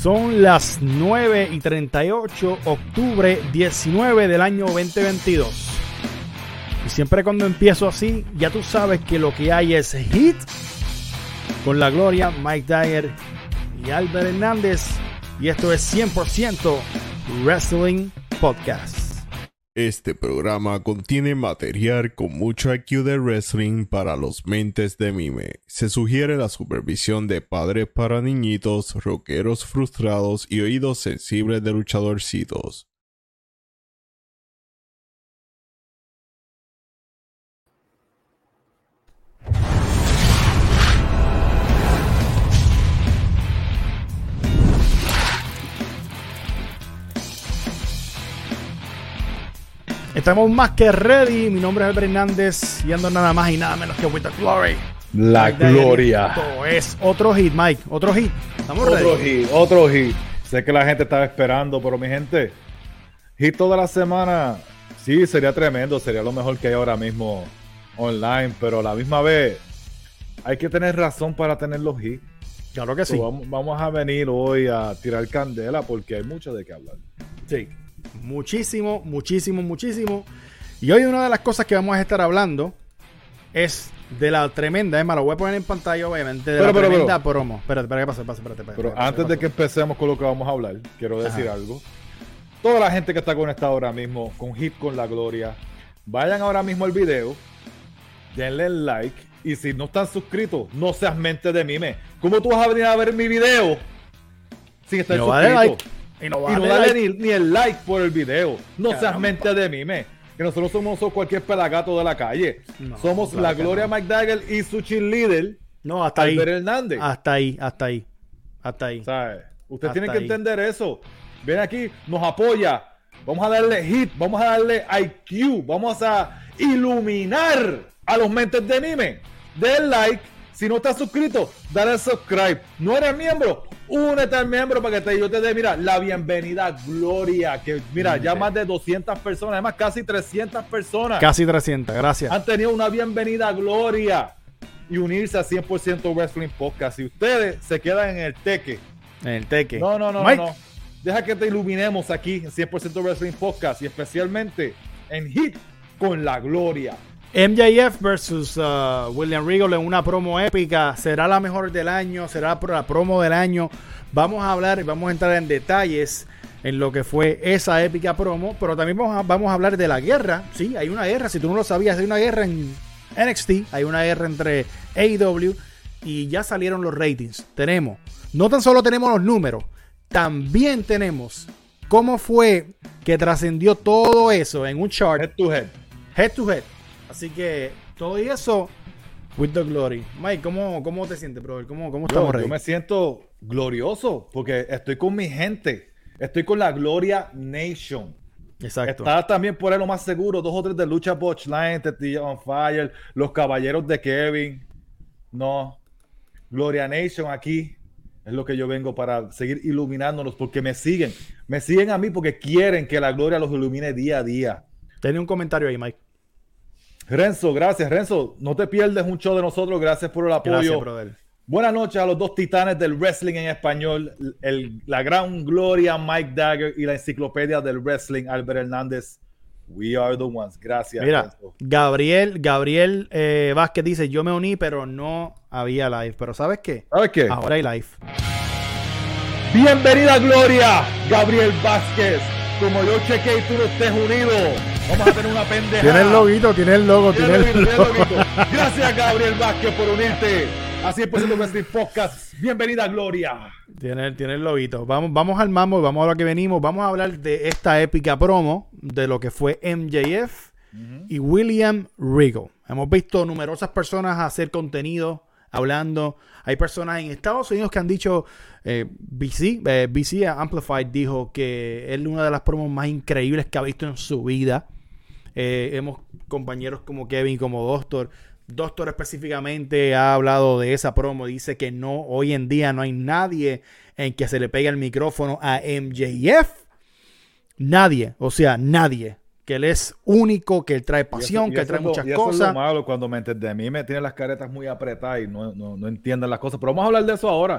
Son las 9:38, octubre 19 del año 2022. Y siempre cuando empiezo así, ya tú sabes que lo que hay es hit con la gloria, Mike Dagger y Albert Hernández. Y esto es 100% Wrestling Podcast. Este programa contiene material con mucho IQ de wrestling para los mentes de mime. Se sugiere la supervisión de padres para niñitos, rockeros frustrados y oídos sensibles de luchadorcitos. Estamos más que ready. Mi nombre es Albert Hernández y ando nada más y nada menos que With the Glory. La Mike Dagger. gloria. Esto es otro hit, Mike. Otro hit. Estamos ready. Otro hit. Sé que la gente estaba esperando, pero mi gente, hit toda la semana, sí, sería tremendo, sería lo mejor que hay ahora mismo online, pero a la misma vez hay que tener razón para tener los hits. Claro que sí. Vamos a venir hoy a tirar candela porque hay mucho de qué hablar. Sí. Muchísimo. Y hoy una de las cosas que vamos a estar hablando es de la tremenda, es más, lo voy a poner en pantalla obviamente, de la tremenda promo. Espérate, ¿qué pasa? Pero antes de que empecemos con lo que vamos a hablar, quiero decir algo. Toda la gente que está conectada ahora mismo con Hit con la Gloria, vayan ahora mismo al video, denle like, y si no están suscritos, no seas mente de mime. ¿Cómo tú vas a venir a ver mi video sin estar suscrito? Y no dale ni el like por el video. No seas mente de mime. Que nosotros somos cualquier pelagato de la calle. No, somos claro la Gloria Mike Dagger y su cheerleader. No, hasta Albert ahí. Hernández. Hasta ahí. ¿Sabes? Usted tiene que entender eso. Ven aquí, nos apoya. Vamos a darle hit, vamos a darle IQ, vamos a iluminar a los mentes de mime. Den like. Si no estás suscrito, dale subscribe. No eres miembro, únete al miembro para que yo te dé, mira, la bienvenida Gloria. Que mira, ya más de 200 personas, además casi 300 personas. Casi 300, gracias. Han tenido una bienvenida Gloria y unirse a 100% Wrestling Podcast. Si ustedes se quedan en el teque. No. Deja que te iluminemos aquí en 100% Wrestling Podcast y especialmente en Hit con la Gloria. MJF versus William Regal en una promo épica. ¿Será la mejor del año? ¿Será la promo del año? Vamos a hablar y vamos a entrar en detalles en lo que fue esa épica promo. Pero también vamos a hablar de la guerra. Sí, hay una guerra. Si tú no lo sabías, hay una guerra en NXT. Hay una guerra entre AEW y ya salieron los ratings. No tan solo tenemos los números, también tenemos cómo fue que trascendió todo eso en un chart. Head to head. Así que todo eso with the glory. Mike, ¿cómo te sientes, brother? ¿Cómo estamos? Yo me siento glorioso porque estoy con mi gente. Estoy con la Gloria Nation. Exacto. Está también por ahí lo más seguro. 2 o 3 de Lucha Botchline, Tetilla on Fire, los Caballeros de Kevin. No. Gloria Nation aquí es lo que yo vengo para seguir iluminándonos porque me siguen. Me siguen a mí porque quieren que la Gloria los ilumine día a día. Tiene un comentario ahí, Mike. Renzo, gracias. Renzo, no te pierdes un show de nosotros. Gracias por el apoyo. Gracias, brother. Buenas noches a los 2 titanes del wrestling en español, la gran Gloria Mike Dagger y la enciclopedia del wrestling Albert Hernández. We are the ones. Gracias. Mira, Renzo. Gabriel Vázquez dice, yo me uní, pero no había live. Pero ¿sabes qué? Ahora hay live. Bienvenida, Gloria. Gabriel Vázquez. Como yo chequeé y tú no estés unido, vamos a tener una pendeja. Tiene el logo. Gracias, Gabriel Vázquez, por unirte a 100% Wrestling Podcast. Bienvenida, Gloria. Tiene el loguito. Vamos al mambo y vamos a lo que venimos. Vamos a hablar de esta épica promo, de lo que fue MJF y William Regal. Hemos visto numerosas personas hacer contenido, hablando. Hay personas en Estados Unidos que han dicho, BC Amplified dijo que es una de las promos más increíbles que ha visto en su vida. Hemos compañeros como Kevin, como Doctor específicamente ha hablado de esa promo. Dice que hoy en día no hay nadie en que se le pegue el micrófono a MJF. Nadie. Que él es único, que él trae pasión, que él trae muchas cosas. Eso es lo malo cuando me entiendes. A mí me tienen las caretas muy apretadas y no entienden las cosas. Pero vamos a hablar de eso ahora.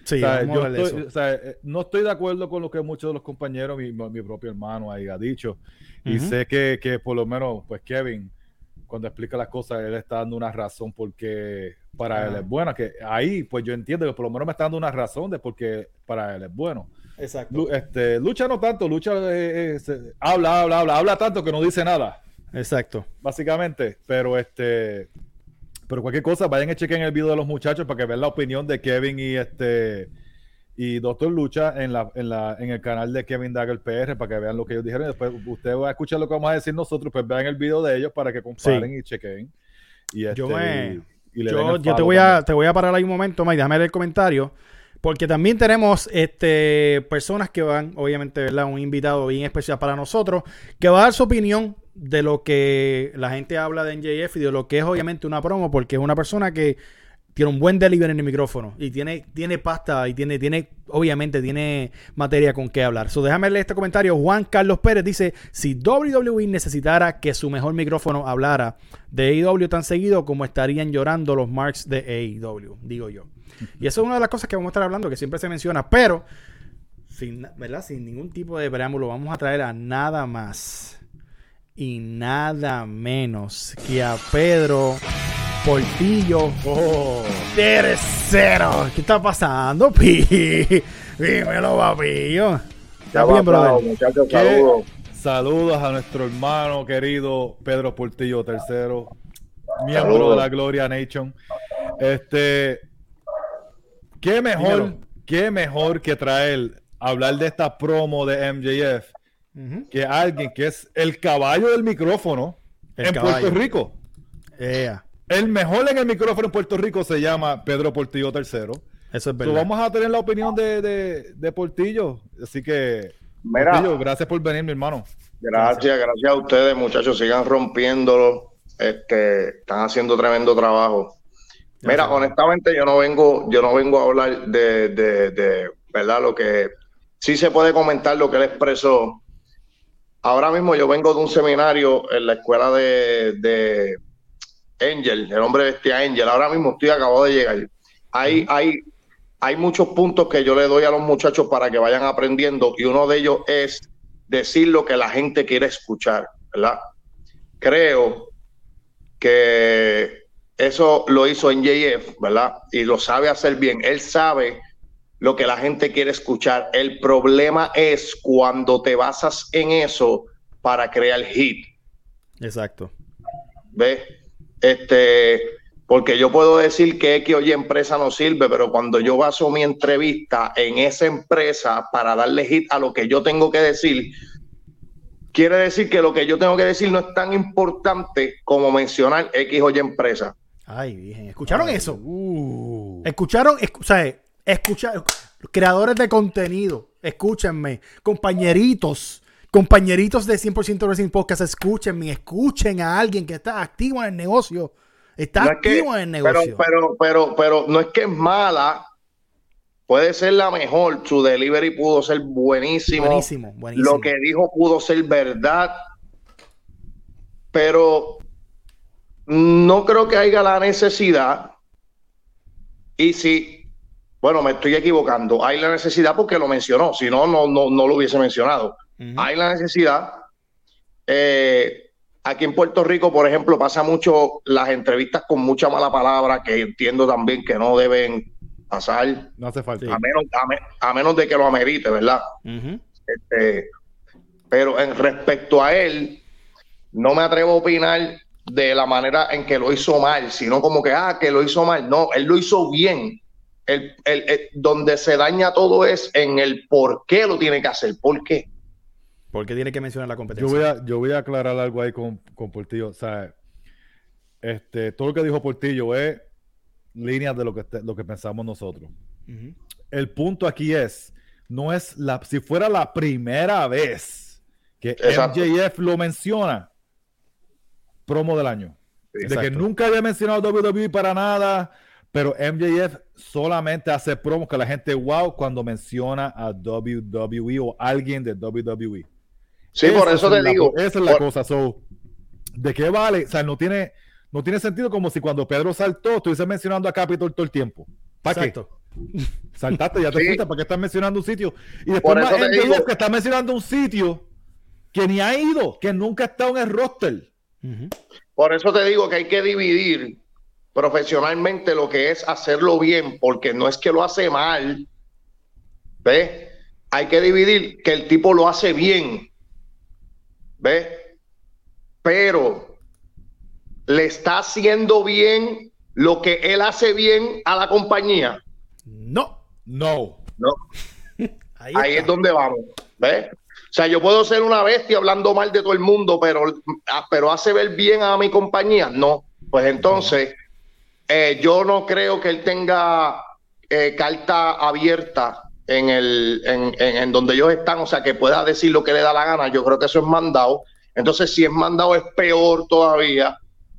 Sí, O sea, vamos a hablar de eso. o sea, no estoy de acuerdo con lo que muchos de los compañeros, mi propio hermano ahí ha dicho. Y sé que por lo menos, pues Kevin, cuando explica las cosas, él está dando una razón porque para él es bueno. Que ahí, pues yo entiendo que por lo menos me está dando una razón de por qué para él es bueno. Exacto. Lucha no tanto, Lucha habla tanto que no dice nada. Exacto. Básicamente, pero cualquier cosa, vayan y chequen el video de los muchachos para que vean la opinión de Kevin y Dr. Lucha en el canal de Kevin Dagger PR para que vean lo que ellos dijeron. Y después usted va a escuchar lo que vamos a decir nosotros, pues vean el video de ellos para que comparen y chequen. Y yo te voy a parar ahí un momento, Mike, déjame leer el comentario. Porque también tenemos personas que van, obviamente, ¿verdad? Un invitado bien especial para nosotros, que va a dar su opinión de lo que la gente habla de MJF y de lo que es obviamente una promo, porque es una persona que tiene un buen delivery en el micrófono y tiene pasta y obviamente tiene materia con qué hablar. Déjame leer este comentario. Juan Carlos Pérez dice: si WWE necesitara que su mejor micrófono hablara de AEW tan seguido como estarían llorando los marks de AEW, digo yo. Y eso es una de las cosas que vamos a estar hablando, que siempre se menciona, pero sin ningún tipo de preámbulo, vamos a traer a nada más y nada menos que a Pedro Portillo tercero. ¿Qué está pasando, Pi? Dímelo, papillo. ¿Está bien, brother? Muchachos, saludos. Saludos a nuestro hermano querido Pedro Portillo tercero, miembro de la Gloria Nation. ¿Qué mejor que traer hablar de esta promo de MJF que alguien que es el caballo del micrófono Puerto Rico? El mejor en el micrófono en Puerto Rico se llama Pedro Portillo III. Eso es verdad. Vamos a tener la opinión de Portillo. Así que, mira, Portillo, gracias por venir, mi hermano. Gracias a ustedes, muchachos. Sigan rompiéndolo. Están haciendo tremendo trabajo. Mira, honestamente, yo no vengo a hablar de verdad lo que sí se puede comentar, lo que él expresó. Ahora mismo yo vengo de un seminario en la escuela de Angel, el hombre bestia Angel. Ahora mismo acabo de llegar. Hay muchos puntos que yo le doy a los muchachos para que vayan aprendiendo, y uno de ellos es decir lo que la gente quiere escuchar, ¿verdad? Creo que eso lo hizo MJF, ¿verdad? Y lo sabe hacer bien. Él sabe lo que la gente quiere escuchar. El problema es cuando te basas en eso para crear hit. Exacto. ¿Ves? Porque yo puedo decir que X o Y empresa no sirve, pero cuando yo baso mi entrevista en esa empresa para darle hit a lo que yo tengo que decir, quiere decir que lo que yo tengo que decir no es tan importante como mencionar X o Y empresa. Ay, virgen. ¿Escucharon eso? ¿Escucharon? Creadores de contenido, escúchenme. Compañeritos de 100% Wrestling Podcast, escuchen a alguien que está activo en el negocio. Está activo en el negocio. Pero no es que es mala. Puede ser la mejor. Su delivery pudo ser buenísimo. Buenísimo. Lo que dijo pudo ser verdad. Pero no creo que haya la necesidad. Y si, bueno, me estoy equivocando. Hay la necesidad porque lo mencionó. Si no lo hubiese mencionado. Hay la necesidad. Aquí en Puerto Rico, por ejemplo, pasa mucho las entrevistas con mucha mala palabra, que entiendo también que no deben pasar. No hace falta. A menos de que lo amerite, ¿verdad? Pero en respecto a él, no me atrevo a opinar de la manera en que lo hizo mal, sino como que lo hizo mal. No, él lo hizo bien. Donde se daña todo es en el por qué lo tiene que hacer. ¿Por qué? Porque tiene que mencionar la competencia. Yo voy a aclarar algo ahí con Portillo. O sea, todo lo que dijo Portillo es líneas de lo que pensamos nosotros. El punto aquí si fuera la primera vez que MJF lo menciona, promo del año. Exacto. De que nunca había mencionado WWE para nada, pero MJF solamente hace promos que la gente wow cuando menciona a WWE o alguien de WWE. Sí, por eso te digo. Esa es la cosa. ¿De qué vale? O sea, no tiene sentido, como si cuando Pedro saltó estuviese mencionando a Capitol todo el tiempo. ¿Para qué? Saltaste, ya te Sí. fuiste, ¿para qué estás mencionando un sitio? Y después Por más eso te MJF digo. que está mencionando un sitio que ni ha ido, que nunca ha estado en el roster. Ujú. Por eso te digo que hay que dividir profesionalmente lo que es hacerlo bien, porque no es que lo hace mal, ¿ves? Hay que dividir que el tipo lo hace bien, ¿ves? Pero le está haciendo bien lo que él hace bien a la compañía. No. No. No, Ahí ahí está. es donde vamos, ¿ves? O sea, yo puedo ser una bestia hablando mal de todo el mundo, pero hace ver bien a mi compañía. No, pues entonces yo no creo que él tenga carta abierta en donde ellos están, o sea, que pueda decir lo que le da la gana. Yo creo que eso es mandado. Entonces, si es mandado, es peor todavía.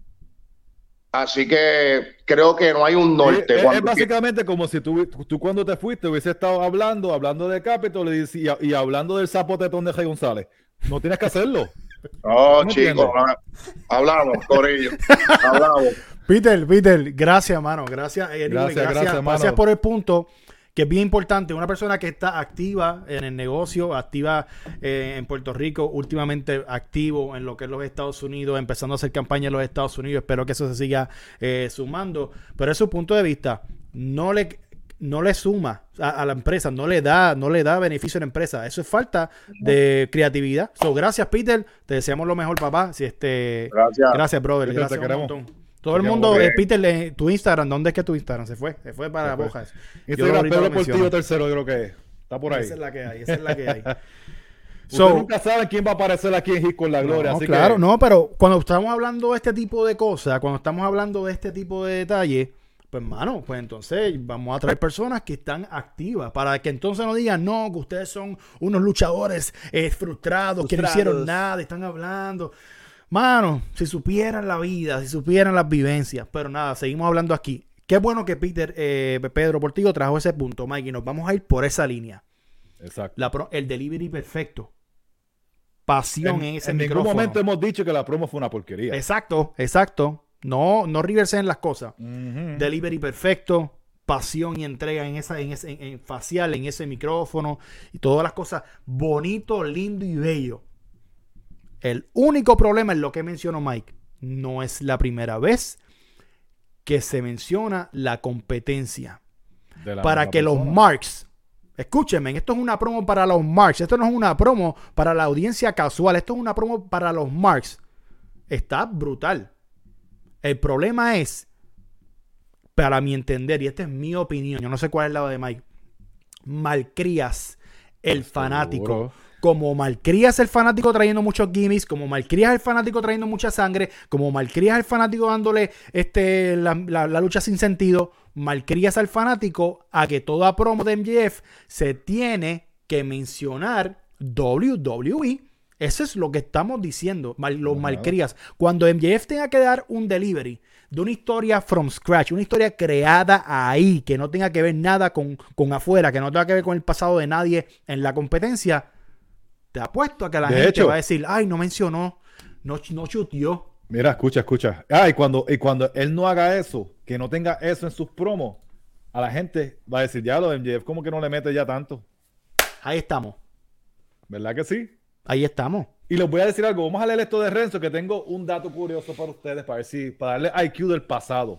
Así que creo que no hay un norte. Es básicamente como si tú cuando te fuiste hubiese estado hablando de Capitol y hablando del sapotetón de Jay González. No tienes que hacerlo. No, ¿No chicos, hablamos, Corillo. Hablamos. Peter, gracias, mano. Gracias, Gracias, mano. gracias por el punto, que es bien importante. Una persona que está activa en el negocio, activa en Puerto Rico, últimamente activo en lo que es los Estados Unidos, empezando a hacer campaña en los Estados Unidos. Espero que eso se siga sumando. Pero es su punto de vista. No le suma a la empresa, no le da beneficio a la empresa. Eso es falta de creatividad. Gracias, Peter. Te deseamos lo mejor, papá. Gracias, brother. Peter, Gracias te un queremos. montón. Todo el mundo, Peter, tu Instagram, ¿dónde es que tu Instagram? Se fue para Bojas. Instagram, Pedro Portillo tercero, creo que es. Está por ahí. Esa es la que hay. Usted nunca sabe quién va a aparecer aquí en Hit con la Gloria. No, así claro, que... no, pero cuando estamos hablando de este tipo de cosas, cuando estamos hablando de este tipo de detalles, pues, mano, pues entonces vamos a traer personas que están activas para que entonces no digan, no, que ustedes son unos luchadores frustrados, que no hicieron nada, están hablando. Mano, si supieran la vida, si supieran las vivencias, pero nada, seguimos hablando aquí. Qué bueno que Pedro Portillo trajo ese punto, Mike, y nos vamos a ir por esa línea. Exacto. El delivery perfecto. Pasión en ese en micrófono. ningún momento hemos dicho que la promo fue una porquería. Exacto. No reversen las cosas. Delivery perfecto, pasión y entrega en facial, en ese micrófono y todas las cosas bonito, lindo y bello. El único problema es lo que mencionó Mike. No es la primera vez que se menciona la competencia. Para que los marks, escúchenme, esto es una promo para los marks. Esto no es una promo para la audiencia casual. Esto es una promo para los marks. Está brutal. El problema es, para mi entender, y esta es mi opinión, yo no sé cuál es la de Mike, malcrías el fanático. Como malcrías el fanático trayendo muchos gimmicks, como malcrías el fanático trayendo mucha sangre, como malcrías el fanático dándole la lucha sin sentido, malcrías al fanático a que toda promo de MJF se tiene que mencionar WWE. Eso es lo que estamos diciendo, los malcrías. Cuando MJF tenga que dar un delivery de una historia from scratch, una historia creada ahí, que no tenga que ver nada con afuera, que no tenga que ver con el pasado de nadie en la competencia, te apuesto a que la gente va a decir, ay, no mencionó, no chuteó. Mira, escucha. Y cuando él no haga eso, que no tenga eso en sus promos, a la gente va a decir, ya lo de MJF, ¿cómo que no le mete ya tanto? Ahí estamos. ¿Verdad que sí? Ahí estamos. Y les voy a decir algo, vamos a leer esto de Renzo, que tengo un dato curioso para ustedes, para darle IQ del pasado.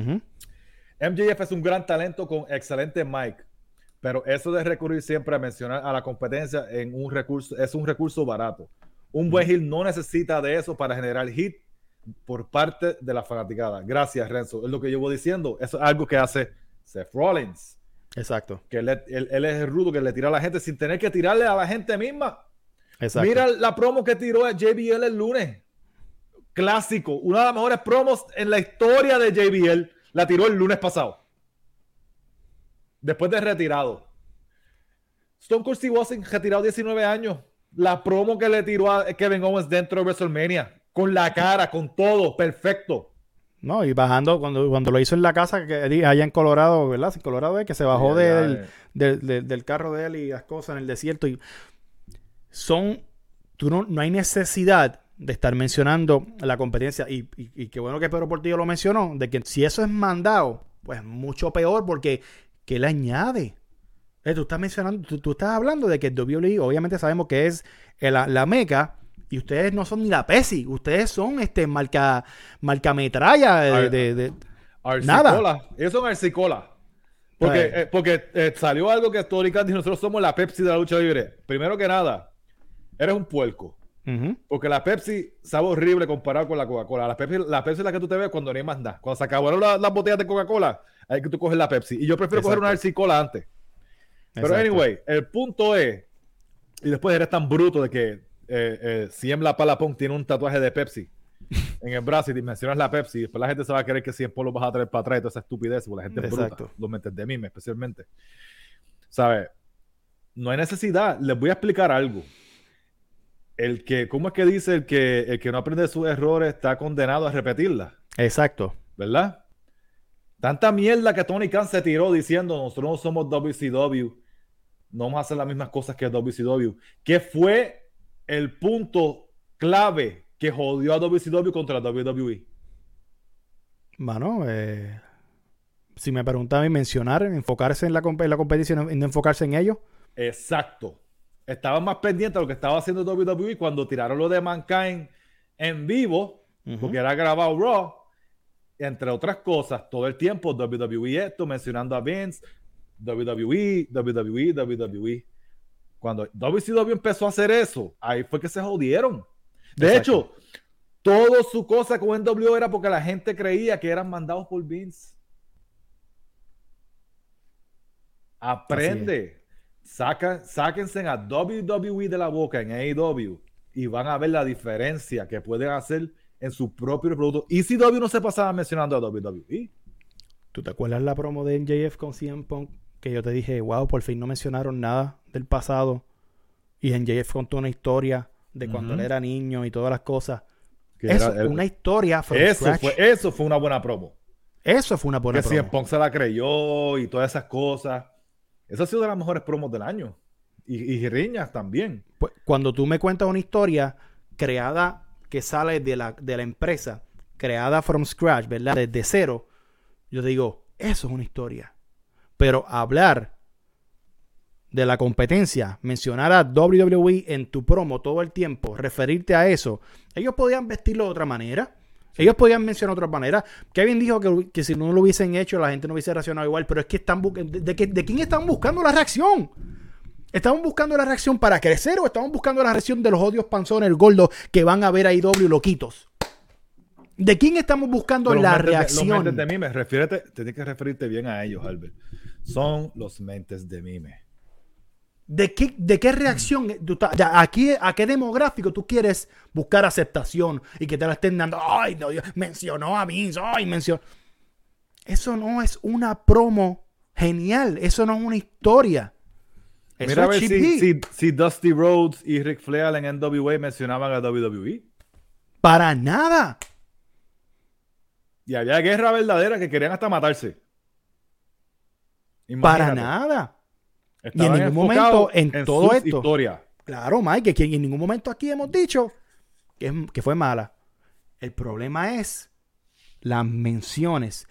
MJF es un gran talento con excelente mic, pero eso de recurrir siempre a mencionar a la competencia es un recurso barato. Un buen heel no necesita de eso para generar hit por parte de la fanaticada. Gracias, Renzo. Es lo que yo voy diciendo. Eso es algo que hace Seth Rollins. Exacto. Que él es el rudo que le tira a la gente sin tener que tirarle a la gente misma. Exacto. Mira la promo que tiró a JBL el lunes. Clásico. Una de las mejores promos en la historia de JBL. La tiró el lunes pasado. Después de retirado. Stone Cold Steve Austin retirado 19 años. La promo que le tiró a Kevin Owens dentro de WrestleMania. Con la cara, con todo. Perfecto. No, y bajando, cuando lo hizo en la casa, que allá en Colorado, ¿verdad? En Colorado es que se bajó del carro de él y las cosas en el desierto. Y no hay necesidad de estar mencionando la competencia. Y qué bueno que Pedro Portillo lo mencionó, de que si eso es mandado, pues mucho peor, porque ¿Qué le añade? Tú estás mencionando, tú estás hablando de que el WWE, obviamente sabemos que es la meca, y ustedes no son ni la Pepsi, ustedes son marcametralla de nada. Ellos son Arcicola. Porque salió algo que Tony Khan dijo, nosotros somos la Pepsi de la lucha libre. Primero que nada, eres un puerco. Porque la Pepsi sabe horrible comparado con la Coca-Cola. La Pepsi es la que tú te ves cuando no hay más nada. Cuando se acabaron las botellas de Coca-Cola, hay que tú coges la Pepsi. Y yo prefiero coger una Arcicola antes. Pero anyway, el punto es, y después eres tan bruto de que Ciem La Palapong tiene un tatuaje de Pepsi en el brazo y mencionas la Pepsi, y después la gente se va a creer que Cien lo vas a traer para atrás y toda esa estupidez, porque la gente es bruta, los mentes de mime especialmente. ¿Sabes? No hay necesidad. Les voy a explicar algo. ¿Cómo es que dice el que no aprende de sus errores está condenado a repetirla? Exacto. ¿Verdad? Tanta mierda que Tony Khan se tiró diciendo nosotros no somos WCW, no vamos a hacer las mismas cosas que WCW. ¿Qué fue el punto clave que jodió a WCW contra la WWE? Mano, si me preguntan a mí, mencionar, enfocarse en la competición y no enfocarse en ellos. Exacto. Estaban más pendientes de lo que estaba haciendo WWE cuando tiraron lo de Mankind en vivo, porque era grabado Raw, entre otras cosas, todo el tiempo WWE esto, mencionando a Vince, WWE. Cuando WCW empezó a hacer eso, ahí fue que se jodieron. De hecho, toda su cosa con NWO era porque la gente creía que eran mandados por Vince. Aprende. Sáquense a WWE de la boca en AEW y van a ver la diferencia que pueden hacer en su propio producto. Y si W no se pasaba mencionando a WWE. ¿Tú te acuerdas la promo de MJF con CM Punk? Que yo te dije, wow, por fin no mencionaron nada del pasado. Y MJF contó una historia de cuando él era niño y todas las cosas. Una historia from scratch. Eso fue una buena promo. Eso fue una buena promo. Que CM Punk se la creyó y todas esas cosas. Esa ha sido de las mejores promos del año. Y riñas también. Pues, cuando tú me cuentas una historia creada que sale de la empresa, creada from scratch, ¿verdad? Desde cero, yo te digo, eso es una historia. Pero hablar de la competencia, mencionar a WWE en tu promo todo el tiempo, referirte a eso, ellos podían vestirlo de otra manera. Ellos podían mencionar de otra manera. Kevin dijo que si no lo hubiesen hecho, la gente no hubiese reaccionado igual. Pero es que ¿de quién están buscando la reacción? ¿Estamos buscando la reacción para crecer o estamos buscando la reacción de los odios panzones, el gordo, que van a ver a IW loquitos? ¿De quién estamos buscando la reacción? Los mentes de mime, tienes que referirte bien a ellos, Albert. Son los mentes de mime. ¿De qué reacción? ¿A qué demográfico tú quieres buscar aceptación y que te la estén dando? Ay, no, mencionó a Vince. Ay, mencionó. Eso no es una promo genial. Eso no es una historia. Eso mira a ver es si Dusty Rhodes y Ric Flair en NWA mencionaban a WWE. Para nada. Y había guerra verdadera que querían hasta matarse. Imagínate. Para nada. Y en ningún momento en todo esto. Historia. Claro, Mike, que en ningún momento aquí hemos dicho que fue mala. El problema es las menciones.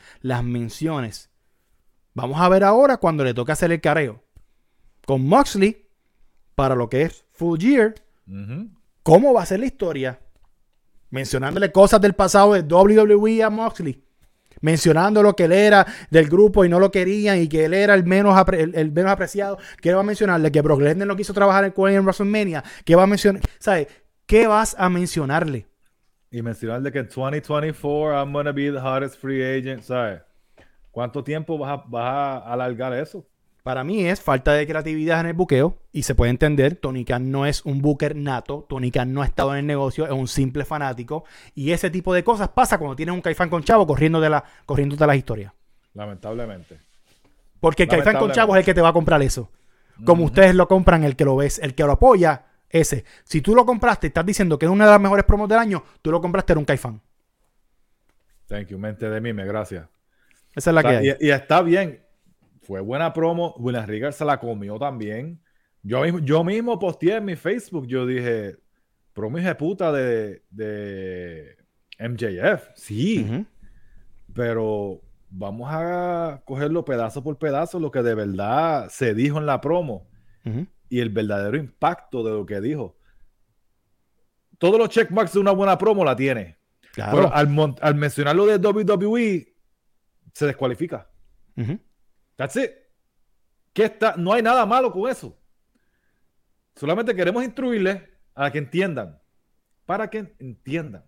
Vamos a ver ahora cuando le toca hacer el careo con Moxley para lo que es Full Gear. ¿Cómo va a ser la historia? Mencionándole cosas del pasado de WWE a Moxley. Mencionando lo que él era del grupo y no lo querían y que él era el menos apreciado. ¿Qué va a mencionarle? Que Brock Lesnar no quiso trabajar con él en WrestleMania. ¿Qué va a mencionar? ¿Sabes? ¿Qué vas a mencionarle? Y mencionarle que en 2024 I'm gonna be the hottest free agent. ¿Sabes? ¿Cuánto tiempo vas a alargar eso? Para mí es falta de creatividad en el buqueo y se puede entender. Tony Khan no es un booker nato. Tony Khan no ha estado en el negocio, es un simple fanático. Y ese tipo de cosas pasa cuando tienes un Caifán con Chavo corriéndote las historias. Lamentablemente. Porque el Caifán con Chavo es el que te va a comprar eso. Como ustedes lo compran, el que lo ves, el que lo apoya, ese. Si tú lo compraste y estás diciendo que es una de las mejores promos del año, tú lo compraste, era un Caifán. Thank you, mente de mime, gracias. Esa es la que hay. Y está bien. Fue buena promo. William Regal se la comió también. Yo mismo posteé en mi Facebook. Yo dije, promo hija de puta de MJF. Sí. Pero vamos a cogerlo pedazo por pedazo, lo que de verdad se dijo en la promo y el verdadero impacto de lo que dijo. Todos los checkmarks de una buena promo la tiene. Claro. Pero al mencionarlo de WWE, se descualifica. That's it. No hay nada malo con eso. Solamente queremos instruirles a que entiendan. Para que entiendan.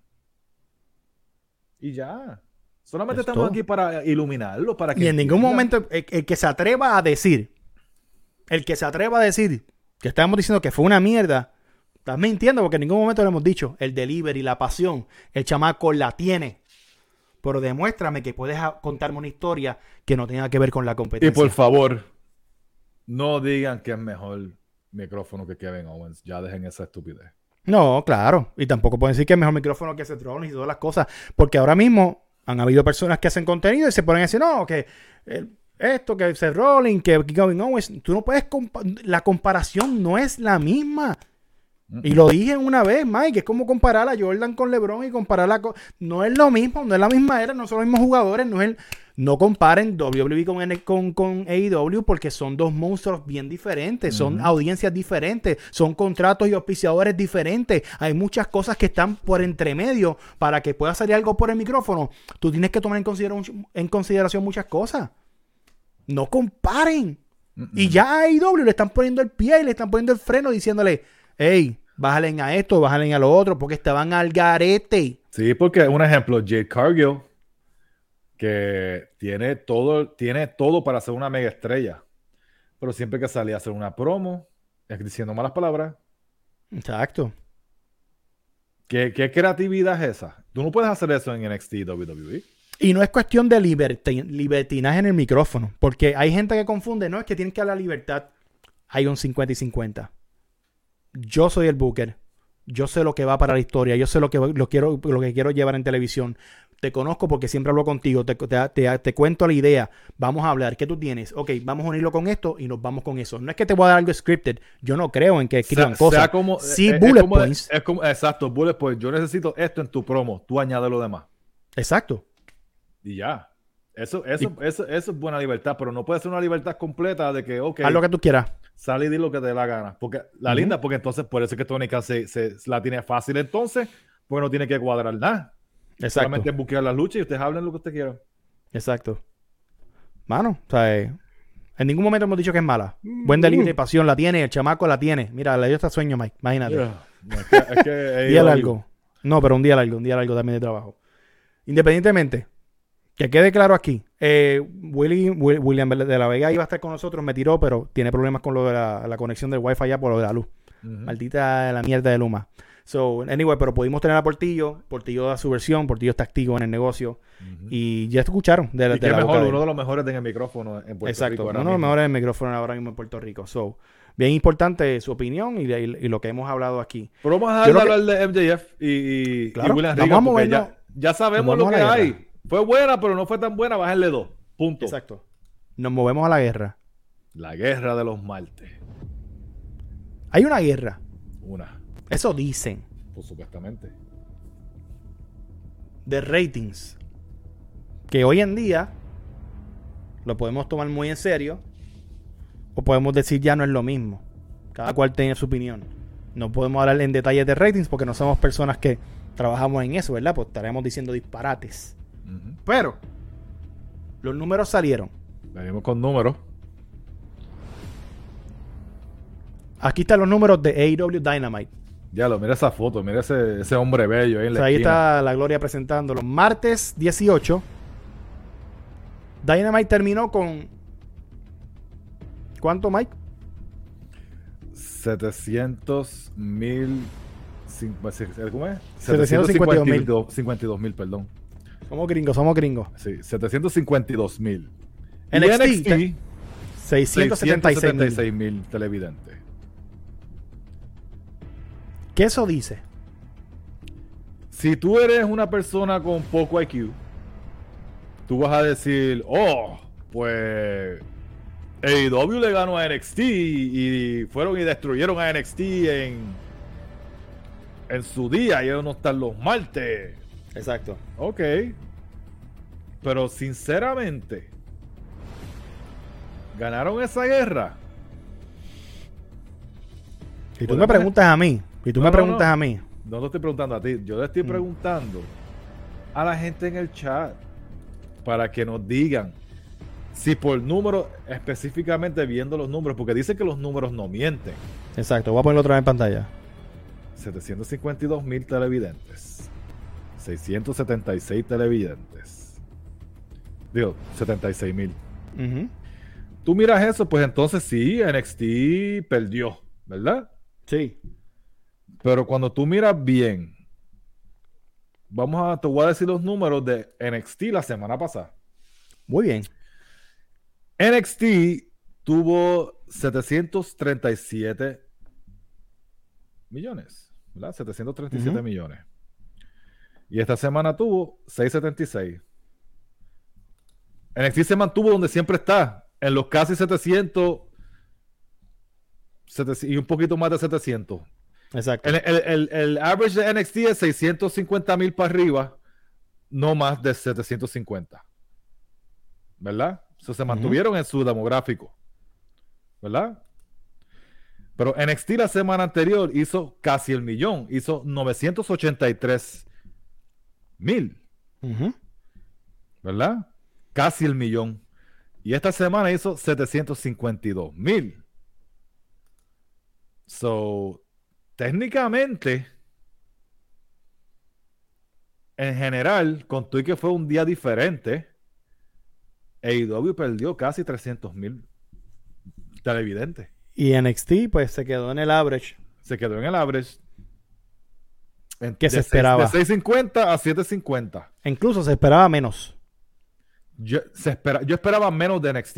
Y ya. Solamente estamos aquí para iluminarlo. Para que y en ningún momento el que se atreva a decir que estamos diciendo que fue una mierda, estás mintiendo, porque en ningún momento lo hemos dicho. El delivery, la pasión, el chamaco la tiene. Pero demuéstrame que puedes contarme una historia que no tenga que ver con la competencia. Y por favor, no digan que es mejor micrófono que Kevin Owens. Ya dejen esa estupidez. No, claro. Y tampoco pueden decir que es mejor micrófono que Seth Rollins y todas las cosas. Porque ahora mismo han habido personas que hacen contenido y se ponen a decir, no, que esto, que Seth Rollins, que Kevin Owens. Tú no puedes... La comparación no es la misma. Y lo dije una vez, Mike, es como comparar a Jordan con LeBron y compararla con... No es lo mismo, no es la misma era, no son los mismos jugadores, no comparen WWE con AEW porque son dos monstruos bien diferentes, son audiencias diferentes, son contratos y auspiciadores diferentes. Hay muchas cosas que están por entre medio para que pueda salir algo por el micrófono. Tú tienes que tomar en consideración muchas cosas. No comparen. Y ya a AEW le están poniendo el pie y le están poniendo el freno diciéndole, hey, bájalen a esto, bájalen a lo otro, porque estaban al garete. Sí, porque un ejemplo, Jade Cargill, que tiene todo para ser una mega estrella, pero siempre que salía a hacer una promo, diciendo malas palabras. Exacto. ¿Qué creatividad es esa? Tú no puedes hacer eso en NXT y WWE. Y no es cuestión de libertinaje en el micrófono, porque hay gente que confunde, no, es que tienen que dar la libertad. Hay un 50 y 50. Yo soy el booker. Yo sé lo que va para la historia. Yo sé lo que quiero llevar en televisión. Te conozco porque siempre hablo contigo. Te cuento la idea. Vamos a hablar. ¿Qué tú tienes? Ok, vamos a unirlo con esto y nos vamos con eso. No es que te voy a dar algo scripted. Yo no creo en que escriban cosas. Sí, bullet points. Exacto, bullet points. Yo necesito esto en tu promo. Tú añade lo demás. Exacto. Y ya. Eso es buena libertad, pero no puede ser una libertad completa de que, ok, haz lo que tú quieras. Sale y di lo que te dé la gana. Porque linda, porque entonces por eso es que Tony Khan se la tiene fácil entonces, porque no tiene que cuadrar nada. Exacto. Solamente buscar las luchas y ustedes hablen lo que ustedes quieran. Exacto. Mano, o sea, en ningún momento hemos dicho que es mala. Buen delivery de pasión la tiene, el chamaco la tiene. Mira, le dio este sueño, Mike. Imagínate. Es que día largo. No, pero un día largo también de trabajo. Independientemente, que quede claro aquí, William de la Vega iba a estar con nosotros, me tiró, pero tiene problemas con lo de la conexión del Wi-Fi ya por lo de la luz. Maldita la mierda de Luma. So, anyway, pero pudimos tener a Portillo da su versión, Portillo está activo en el negocio. Y ya escucharon de la mejor, boca de uno de los mejores en el micrófono en Puerto Exacto, Rico. Exacto, uno de los mejores en el micrófono ahora mismo en Puerto Rico. So, bien importante su opinión y lo que hemos hablado aquí. Pero vamos a hablar de MJF y William Regal, porque ya sabemos lo que hay. Fue buena, pero no fue tan buena, bájenle 2. Punto. Exacto. Nos movemos a la guerra. La guerra de los martes. Hay una guerra. Una. Eso dicen. Pues supuestamente. De ratings. Que hoy en día lo podemos tomar muy en serio. O podemos decir ya no es lo mismo. Cada cual tiene su opinión. No podemos hablar en detalles de ratings porque no somos personas que trabajamos en eso, ¿verdad? Pues estaremos diciendo disparates. Pero los números salieron. Venimos con números. Aquí están los números de AEW Dynamite. Ya mira esa foto, mira ese hombre bello ahí en la ahí esquina. está la Gloria presentándolo. Martes 18. Dynamite terminó con... ¿Cuánto, Mike? 700,000... ¿Cómo es? 752,000, perdón. Somos gringos. Sí, 752,000. NXT 676,000 televidentes. ¿Qué eso dice? Si tú eres una persona con poco IQ, tú vas a decir, pues AEW le ganó a NXT y fueron y destruyeron a NXT en su día y ellos no están los martes. Exacto. Ok. Pero sinceramente, ¿ganaron esa guerra? Si tú me preguntas a mí, No te estoy preguntando a ti, yo le estoy preguntando a la gente en el chat para que nos digan si por número, específicamente viendo los números, porque dice que los números no mienten. Exacto, voy a ponerlo otra vez en pantalla. 752,000 televidentes. 676 televidentes. Digo, 76,000. Tú miras eso, pues entonces sí, NXT perdió, ¿verdad? Sí. Pero cuando tú miras bien, te voy a decir los números de NXT la semana pasada. Muy bien. NXT tuvo 737 millones, ¿verdad? 737 millones. Y esta semana tuvo 676. NXT se mantuvo donde siempre está, en los casi 700 y un poquito más de 700. Exacto. El average de NXT es 650,000 para arriba, no más de 750. ¿Verdad? Se mantuvieron en su demográfico. ¿Verdad? Pero NXT la semana anterior hizo casi el millón. Hizo 983,000. ¿Verdad? Casi el millón. Y esta semana hizo 752,000. So, técnicamente, en general, con todo y que fue un día diferente, AEW perdió casi 300,000 televidentes. Y NXT, pues, se quedó en el average. Se quedó en el average. Que se esperaba. De 650 a 750. Incluso se esperaba menos. Yo esperaba menos de NXT.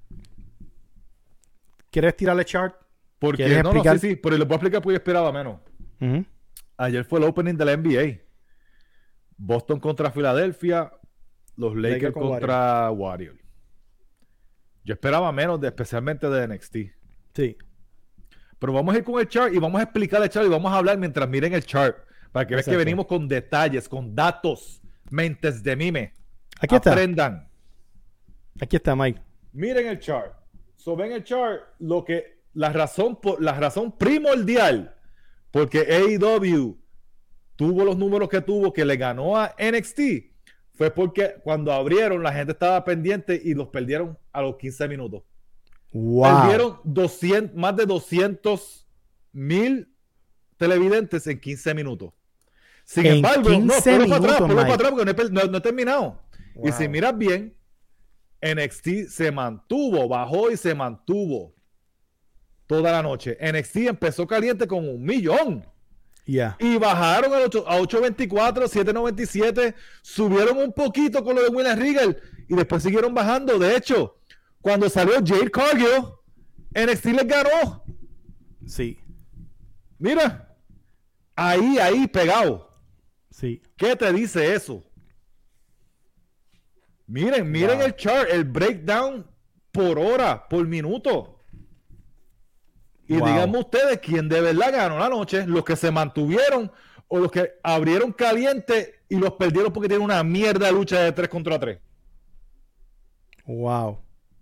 ¿Quieres tirarle chart? Porque ¿Quieres explicar? sí, pero les voy a explicar porque yo esperaba menos. Ayer fue el opening de la NBA. Boston contra Filadelfia. Los Lakers contra Warriors. Yo esperaba menos, especialmente de NXT. Sí. Pero vamos a ir con el chart y vamos a explicar el chart y vamos a hablar mientras miren el chart. Para que vean que venimos con detalles, con datos, mentes de mime. Aquí está. Aprendan. Aquí está, Mike. Miren el chart. Ven el chart, la razón primordial porque AEW tuvo los números que tuvo, que le ganó a NXT, fue porque cuando abrieron la gente estaba pendiente y los perdieron a los 15 minutos. Wow. Perdieron más de 200,000 televidentes en 15 minutos. Sin embargo, ponlo para atrás porque no he terminado. Wow. Y si miras bien, NXT se mantuvo, bajó y se mantuvo toda la noche. NXT empezó caliente con 1 millón. Yeah. Y bajaron a 824, 797, subieron un poquito con lo de William Regal y después siguieron bajando. De hecho, cuando salió Jade Cargill, NXT les ganó. Sí. Mira, ahí pegado. Sí. ¿Qué te dice eso? Miren el chart, el breakdown por hora, por minuto. Y díganme ustedes quién de verdad ganó la noche, los que se mantuvieron o los que abrieron caliente y los perdieron porque tienen una mierda de lucha de 3 contra 3. Wow.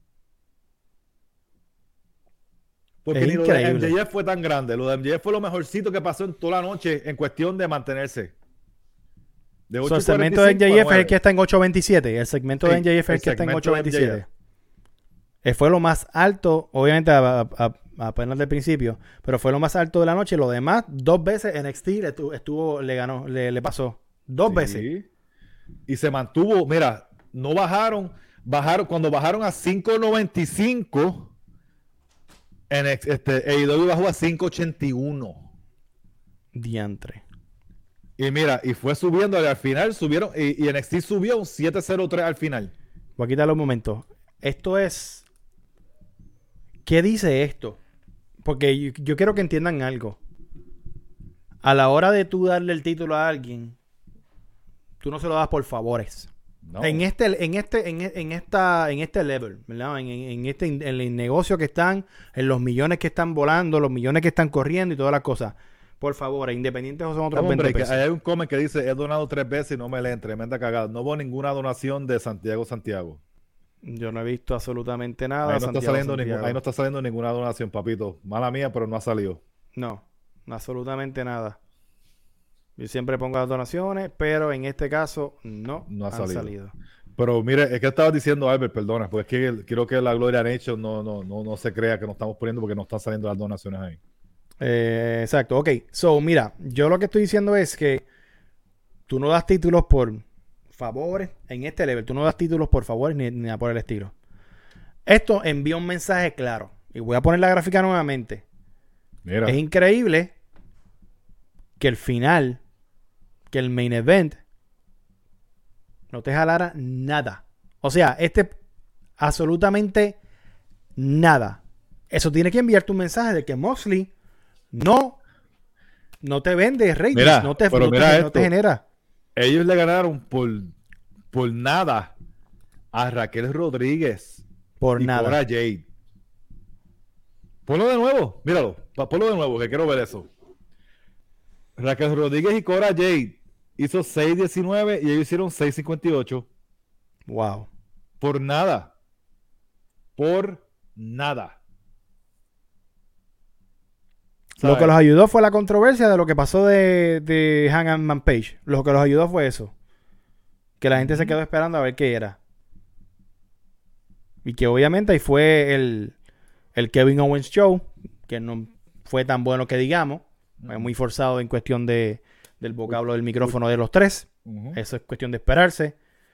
Porque ni lo de MJF fue tan grande. Lo de MJF fue lo mejorcito que pasó en toda la noche en cuestión de mantenerse. El segmento de MJF es el que está en 8.27. El segmento de MJF es el que está en 8.27. Fue lo más alto, obviamente apenas del principio, pero fue lo más alto de la noche. Lo demás, 2 veces NXT le ganó, le pasó. 2 veces. Y se mantuvo, mira, no bajaron, cuando bajaron a 5.95, AEW bajó a 5.81. Diantre. Y mira, y fue subiendo, al final subieron, y NXT subió un 7.03 al final. Voy a quitarle un momento. Esto es... ¿Qué dice esto? Porque yo quiero que entiendan algo. A la hora de tú darle el título a alguien, tú no se lo das por favores. No. En este level, ¿verdad? En el negocio que están, en los millones que están volando, los millones que están corriendo y todas las cosas. Por favor, independientes o son otros Hombre, 20 pesos. hay un comment que dice, he donado 3 veces y no me leen, tremenda cagada. No hubo ninguna donación de Santiago. Yo no he visto absolutamente nada. Ahí no, está saliendo Santiago. ahí no está saliendo ninguna donación, papito. Mala mía, pero no ha salido. No, absolutamente nada. Yo siempre pongo las donaciones, pero en este caso no ha han salido. Pero mire, es que estabas diciendo, Albert, perdona, pues es que quiero que la Gloria Nation no se crea que nos estamos poniendo porque no están saliendo las donaciones ahí. Exacto, ok. So, mira, yo lo que estoy diciendo es que tú no das títulos por favores en este level. Tú no das títulos por favores ni nada por el estilo. Esto envía un mensaje claro. Y voy a poner la gráfica nuevamente. Mira. Es increíble que el final, que el main event, no te jalara nada. O sea, absolutamente nada. Eso tiene que enviarte un mensaje de que Moxley no te vende ratings, Mira, no te genera. Ellos le ganaron por nada a Raquel Rodríguez Por y nada. Cora Jade. Ponlo de nuevo, míralo. Ponlo de nuevo, que quiero ver eso. Raquel Rodríguez y Cora Jade hizo 6.19 y ellos hicieron 6.58. Wow. Por nada. Por nada. Lo que los ayudó fue la controversia de lo que pasó de Hangman Page. Lo que los ayudó fue eso. Que la gente se quedó esperando a ver qué era. Y que obviamente ahí fue el Kevin Owens Show, que no fue tan bueno que digamos. Muy forzado en cuestión del vocablo del micrófono de los tres. Eso es cuestión de esperarse.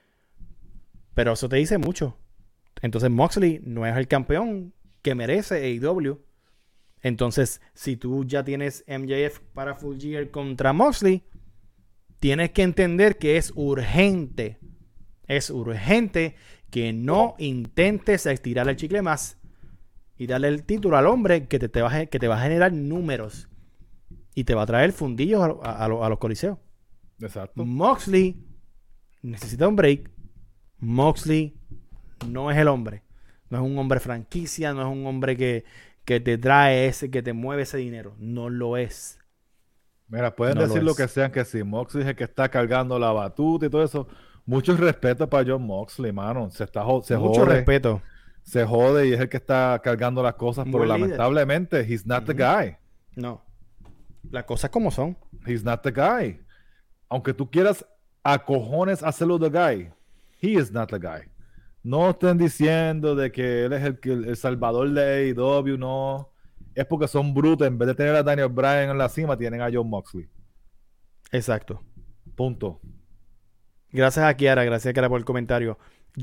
Pero eso te dice mucho. Entonces Moxley no es el campeón que merece AEW. Entonces, si tú ya tienes MJF para Full Gear contra Moxley, tienes que entender que es urgente. Es urgente que no intentes estirar el chicle más y darle el título al hombre que te va a generar números y te va a traer fundillos a los coliseos. Exacto. Moxley necesita un break. Moxley no es el hombre. No es un hombre franquicia, no es un hombre que te trae que te mueve ese dinero. No lo es. Mira, pueden decir lo que sean, que si Moxley es el que está cargando la batuta y todo eso. Mucho respeto para John Moxley, mano. Mucho respeto. Se jode y es el que está cargando las cosas, pero lamentablemente, he's not the guy. No. Las cosas como son. He's not the guy. Aunque tú quieras a cojones hacerlo the guy, he is not the guy. No estén diciendo de que él es el salvador de AEW, no. Es porque son brutos. En vez de tener a Daniel Bryan en la cima, tienen a John Moxley. Exacto. Punto. Gracias a Kiara por el comentario.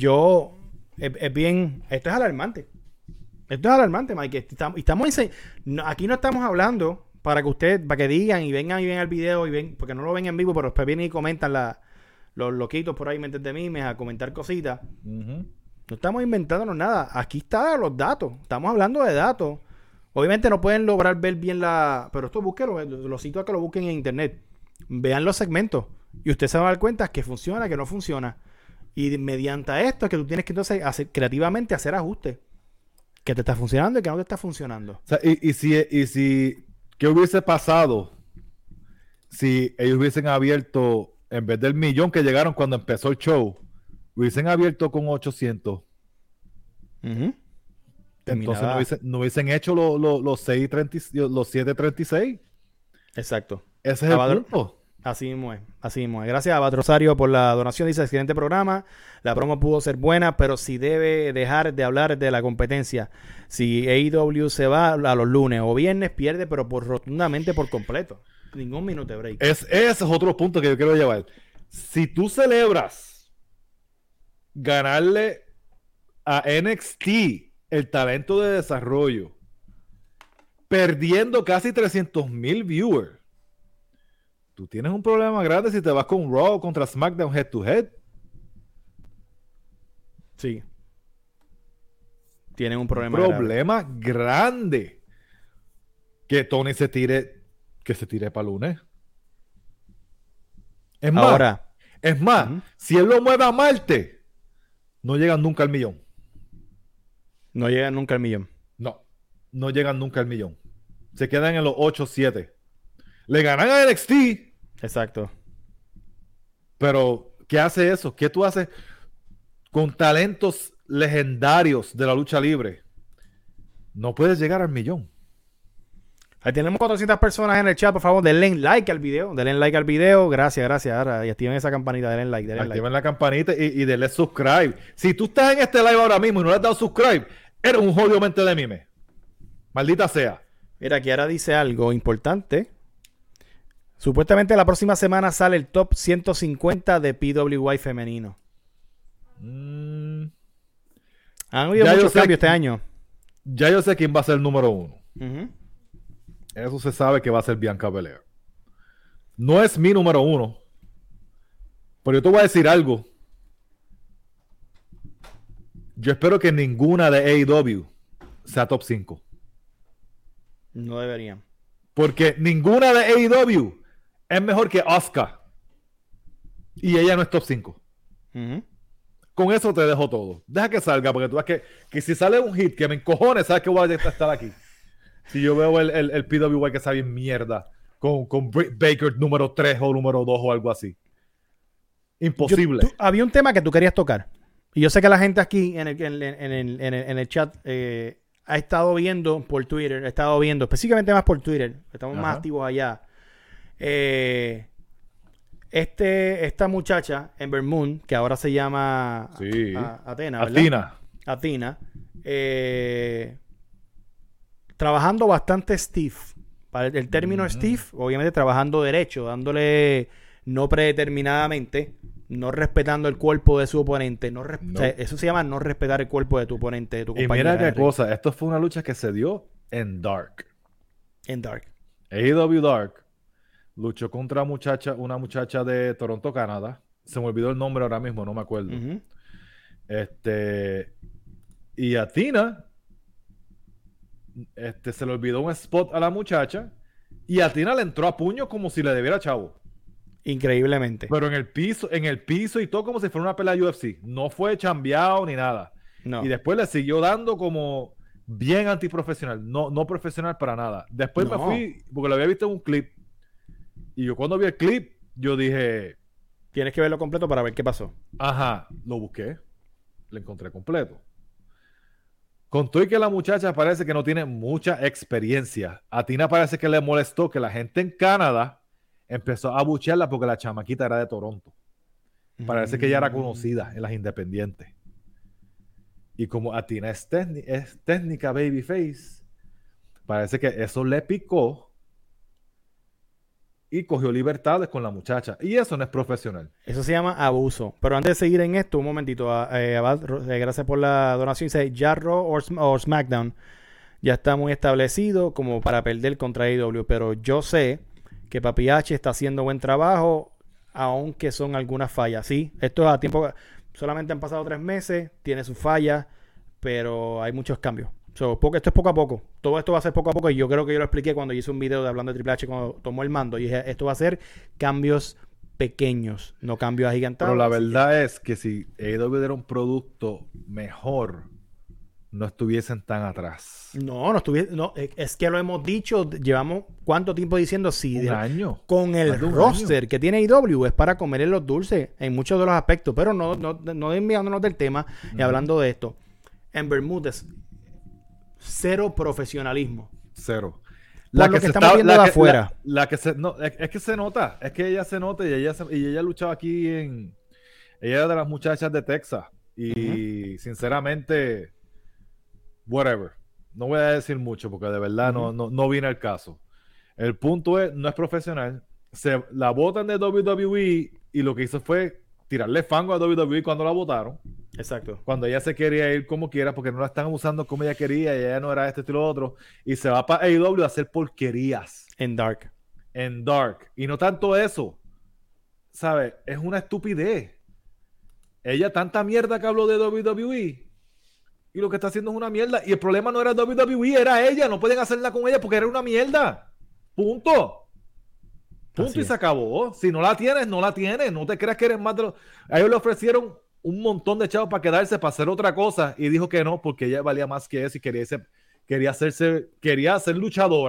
Es bien, esto es alarmante. Esto es alarmante, Mike. Aquí no estamos hablando para que digan y vengan y ven el video y ven, porque no lo ven en vivo, pero después vienen y comentan los loquitos por ahí, mentes de mimes, a comentar cositas. No estamos inventándonos nada. Aquí están los datos. Estamos hablando de datos. Obviamente no pueden lograr ver bien pero esto búsquelo, los sitios a que lo busquen en internet. Vean los segmentos. Y usted se va a dar cuenta que funciona, que no funciona. Y mediante esto es que tú tienes que entonces creativamente hacer ajustes. Que te está funcionando y que no te está funcionando. O sea, y si ¿qué hubiese pasado si ellos hubiesen abierto, en vez del 1,000,000 que llegaron cuando empezó el show, hubiesen abierto con 800? Entonces no hubiesen hecho los 736. Exacto. Ese es el punto. Así mismo es. Gracias a Batrosario por la donación. Dice, excelente programa. La promo pudo ser buena, pero si debe dejar de hablar de la competencia. Si AEW se va a los lunes o viernes, pierde, pero rotundamente por completo. Ningún minuto de break. Ese es otro punto que yo quiero llevar. Si tú celebras ganarle a NXT el talento de desarrollo, perdiendo casi 300,000 viewers, tú tienes un problema grande si te vas con Raw contra SmackDown head to head. Sí. Tienen un problema grande. Que Tony se tire para lunes. Es más, si él lo mueve a Marte, no llegan nunca al 1,000,000. No llegan nunca al 1,000,000. No llegan nunca al 1,000,000. Se quedan en los 8-7. Le ganan a NXT. Exacto. Pero, ¿qué hace eso? ¿Qué tú haces con talentos legendarios de la lucha libre? No puedes llegar al millón. Ahí tenemos 400 personas en el chat. Por favor, denle like al video. Denle like al video. Gracias. Ahora, y activen esa campanita. Denle like. Activen la campanita y denle subscribe. Si tú estás en este live ahora mismo y no le has dado subscribe, eres un jodido mente de mime. Maldita sea. Mira, aquí ahora dice algo importante. Supuestamente la próxima semana sale el top 150 de PWI femenino. Han habido muchos cambios este año. Ya yo sé quién va a ser el número 1. Uh-huh. Eso se sabe que va a ser Bianca Belair. No es mi número 1. Pero yo te voy a decir algo. Yo espero que ninguna de AEW sea top 5. No deberían. Porque ninguna de AEW es mejor que Asuka. Y ella no es top 5. Uh-huh. Con eso te dejo todo. Deja que salga, porque tú ves que si sale un hit que me encojone, sabes que voy a estar aquí. Si yo veo el PWI que está bien mierda, con Britt Baker número 3 o número 2 o algo así. Imposible. Había un tema que tú querías tocar. Y yo sé que la gente aquí en el chat ha estado viendo por Twitter, específicamente más por Twitter. Estamos más activos allá. Esta muchacha, Ember Moon, que ahora se llama Athena, ¿verdad? Athena. Trabajando bastante stiff. Para el término stiff, obviamente trabajando derecho, dándole no predeterminadamente, no respetando el cuerpo de su oponente. O sea, eso se llama no respetar el cuerpo de tu oponente, de tu compañero. Y mira qué cosa, esto fue una lucha que se dio en Dark. AEW Dark luchó contra una muchacha de Toronto, Canadá. Se me olvidó el nombre ahora mismo, no me acuerdo. Uh-huh. Y a Tina se le olvidó un spot a la muchacha y a Tina le entró a puño como si le debiera chavo. Increíblemente. Pero en el piso y todo como si fuera una pelea UFC. No fue chambeado ni nada. No. Y después le siguió dando como bien antiprofesional. No profesional para nada. Después me fui, porque lo había visto en un clip. Y yo cuando vi el clip, yo dije... Tienes que verlo completo para ver qué pasó. Ajá, lo busqué. Lo encontré completo. Con todo y que la muchacha parece que no tiene mucha experiencia. A Tina parece que le molestó que la gente en Canadá empezó a abuchearla porque la chamaquita era de Toronto. Parece que ella era conocida en las independientes. Y como a Tina es técnica babyface, parece que eso le picó y cogió libertades con la muchacha. Y eso no es profesional. Eso se llama abuso. Pero antes de seguir en esto, un momentito. Gracias por la donación. Dice, ya Raw o SmackDown ya está muy establecido como para perder contra AEW. Pero yo sé que Papi H está haciendo buen trabajo, aunque son algunas fallas. Sí, esto es a tiempo... Solamente han pasado 3 meses, tiene sus fallas, pero hay muchos cambios. Esto es poco a poco. Todo esto va a ser poco a poco. Y yo creo que yo lo expliqué cuando hice un video de hablando de Triple H cuando tomó el mando. Y dije, esto va a ser cambios pequeños, no cambios agigantados. Pero la verdad es que si AEW diera un producto mejor, no estuviesen tan atrás. No, es que lo hemos dicho. Llevamos ¿cuánto tiempo diciendo? Sí, un año. Con el roster que tiene AEW es para comer en los dulces en muchos de los aspectos. Pero no desviándonos del tema y hablando de esto. En Bermúdez, cero profesional. Cero. La que estamos viendo de afuera. Es que se nota. Es que ella se nota y ella luchaba aquí ella era de las muchachas de Texas. Y sinceramente, whatever. No voy a decir mucho porque de verdad no viene al caso. El punto es, no es profesional. Se la botan de WWE y lo que hizo fue tirarle fango a WWE cuando la votaron. Exacto. Cuando ella se quería ir como quiera porque no la están usando como ella quería y ella no era esto y lo otro. Y se va para AEW a hacer porquerías. En Dark. Y no tanto eso. ¿Sabes? Es una estupidez. Ella tanta mierda que habló de WWE y lo que está haciendo es una mierda. Y el problema no era WWE, era ella. No pueden hacerla con ella porque era una mierda. Punto. Y se acabó. Si no la tienes, no la tienes. No te creas que eres más de los... A ellos le ofrecieron un montón de chavos para quedarse, para hacer otra cosa. Y dijo que no, porque ella valía más que eso y quería ser luchadora.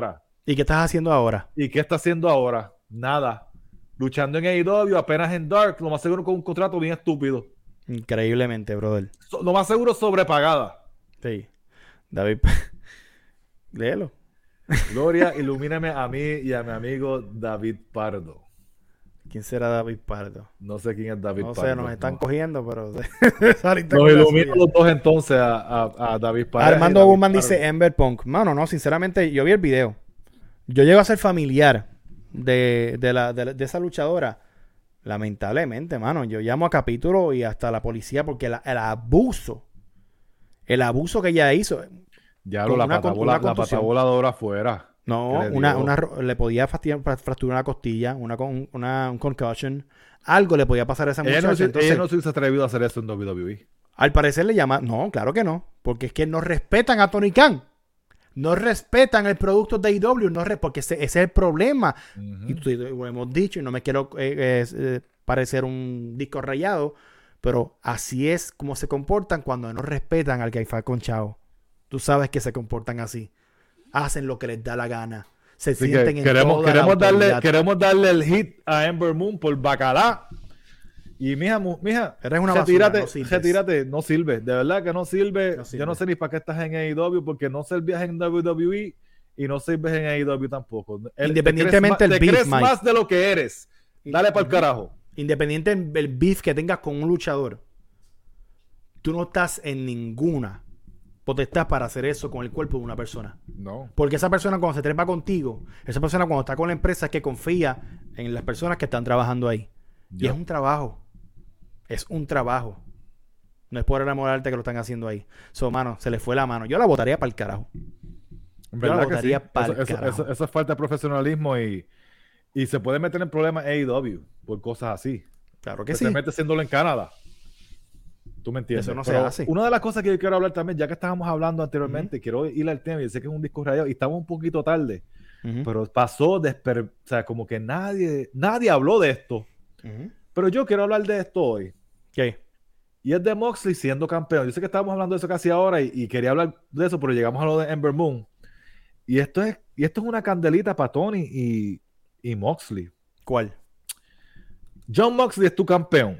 ¿Y qué estás haciendo ahora? ¿Y qué está haciendo ahora? Nada. Luchando en AEW, apenas en Dark, lo más seguro con un contrato bien estúpido. Increíblemente, brother. Lo más seguro sobrepagada. Sí. David, léelo. Gloria, ilumíname a mí y a mi amigo David Pardo. ¿Quién será David Pardo? No sé quién es David No Pardo. sé, nos están no. cogiendo, pero... Los ilumino los dos entonces a David Pardo. Armando Guzmán dice Ember Punk. Mano, no, sinceramente, yo vi el video. Yo llego a ser familiar de esa luchadora. Lamentablemente, mano, yo llamo a capítulo y hasta la policía porque el abuso que ella hizo. Ya con la una pata contusión. voladora afuera. No, le podía fracturar una costilla, un concussion. Algo le podía pasar a esa muchacha. Ella no se hubiese atrevido a hacer eso en WWE. Al parecer le llama... No, claro que no. Porque es que no respetan a Tony Khan. No respetan el producto de AEW. Porque ese es el problema. Y lo hemos dicho y no me quiero parecer un disco rayado. Pero así es como se comportan cuando no respetan al Guy Falcon Chao. Tú sabes que se comportan así. Hacen lo que les da la gana. Se Así sienten en toda queremos darle el hit a Ember Moon por bacalá. Y mija, eres una basura, retírate, no sirve. De verdad que no sirve. Yo no sé ni para qué estás en AEW porque no servías en WWE y no sirves en AEW tampoco. Independientemente te crees más de lo que eres. Dale para el carajo. Independiente del beef que tengas con un luchador, tú no estás en ninguna potestad para hacer eso con el cuerpo de una persona. No. Porque esa persona cuando se trepa contigo, esa persona cuando está con la empresa es que confía en las personas que están trabajando ahí. Y es un trabajo. Es un trabajo. No es por enamorarte que lo están haciendo ahí. Mano, se le fue la mano. Yo la botaría para el carajo. Yo la botaría para el carajo. Eso es falta de profesionalismo y se puede meter en problemas AEW por cosas así. Claro que sí. Se mete haciéndolo en Canadá. ¿Tú me entiendes? Eso no se hace. Una de las cosas que yo quiero hablar también, ya que estábamos hablando anteriormente, quiero ir al tema, y sé que es un disco rayado y estamos un poquito tarde, pero pasó, o sea, como que nadie habló de esto. Pero yo quiero hablar de esto hoy. ¿Qué? Y es de Moxley siendo campeón. Yo sé que estábamos hablando de eso casi ahora y quería hablar de eso, pero llegamos a lo de Ember Moon. Y esto es una candelita para Tony y Moxley. ¿Cuál? Jon Moxley es tu campeón.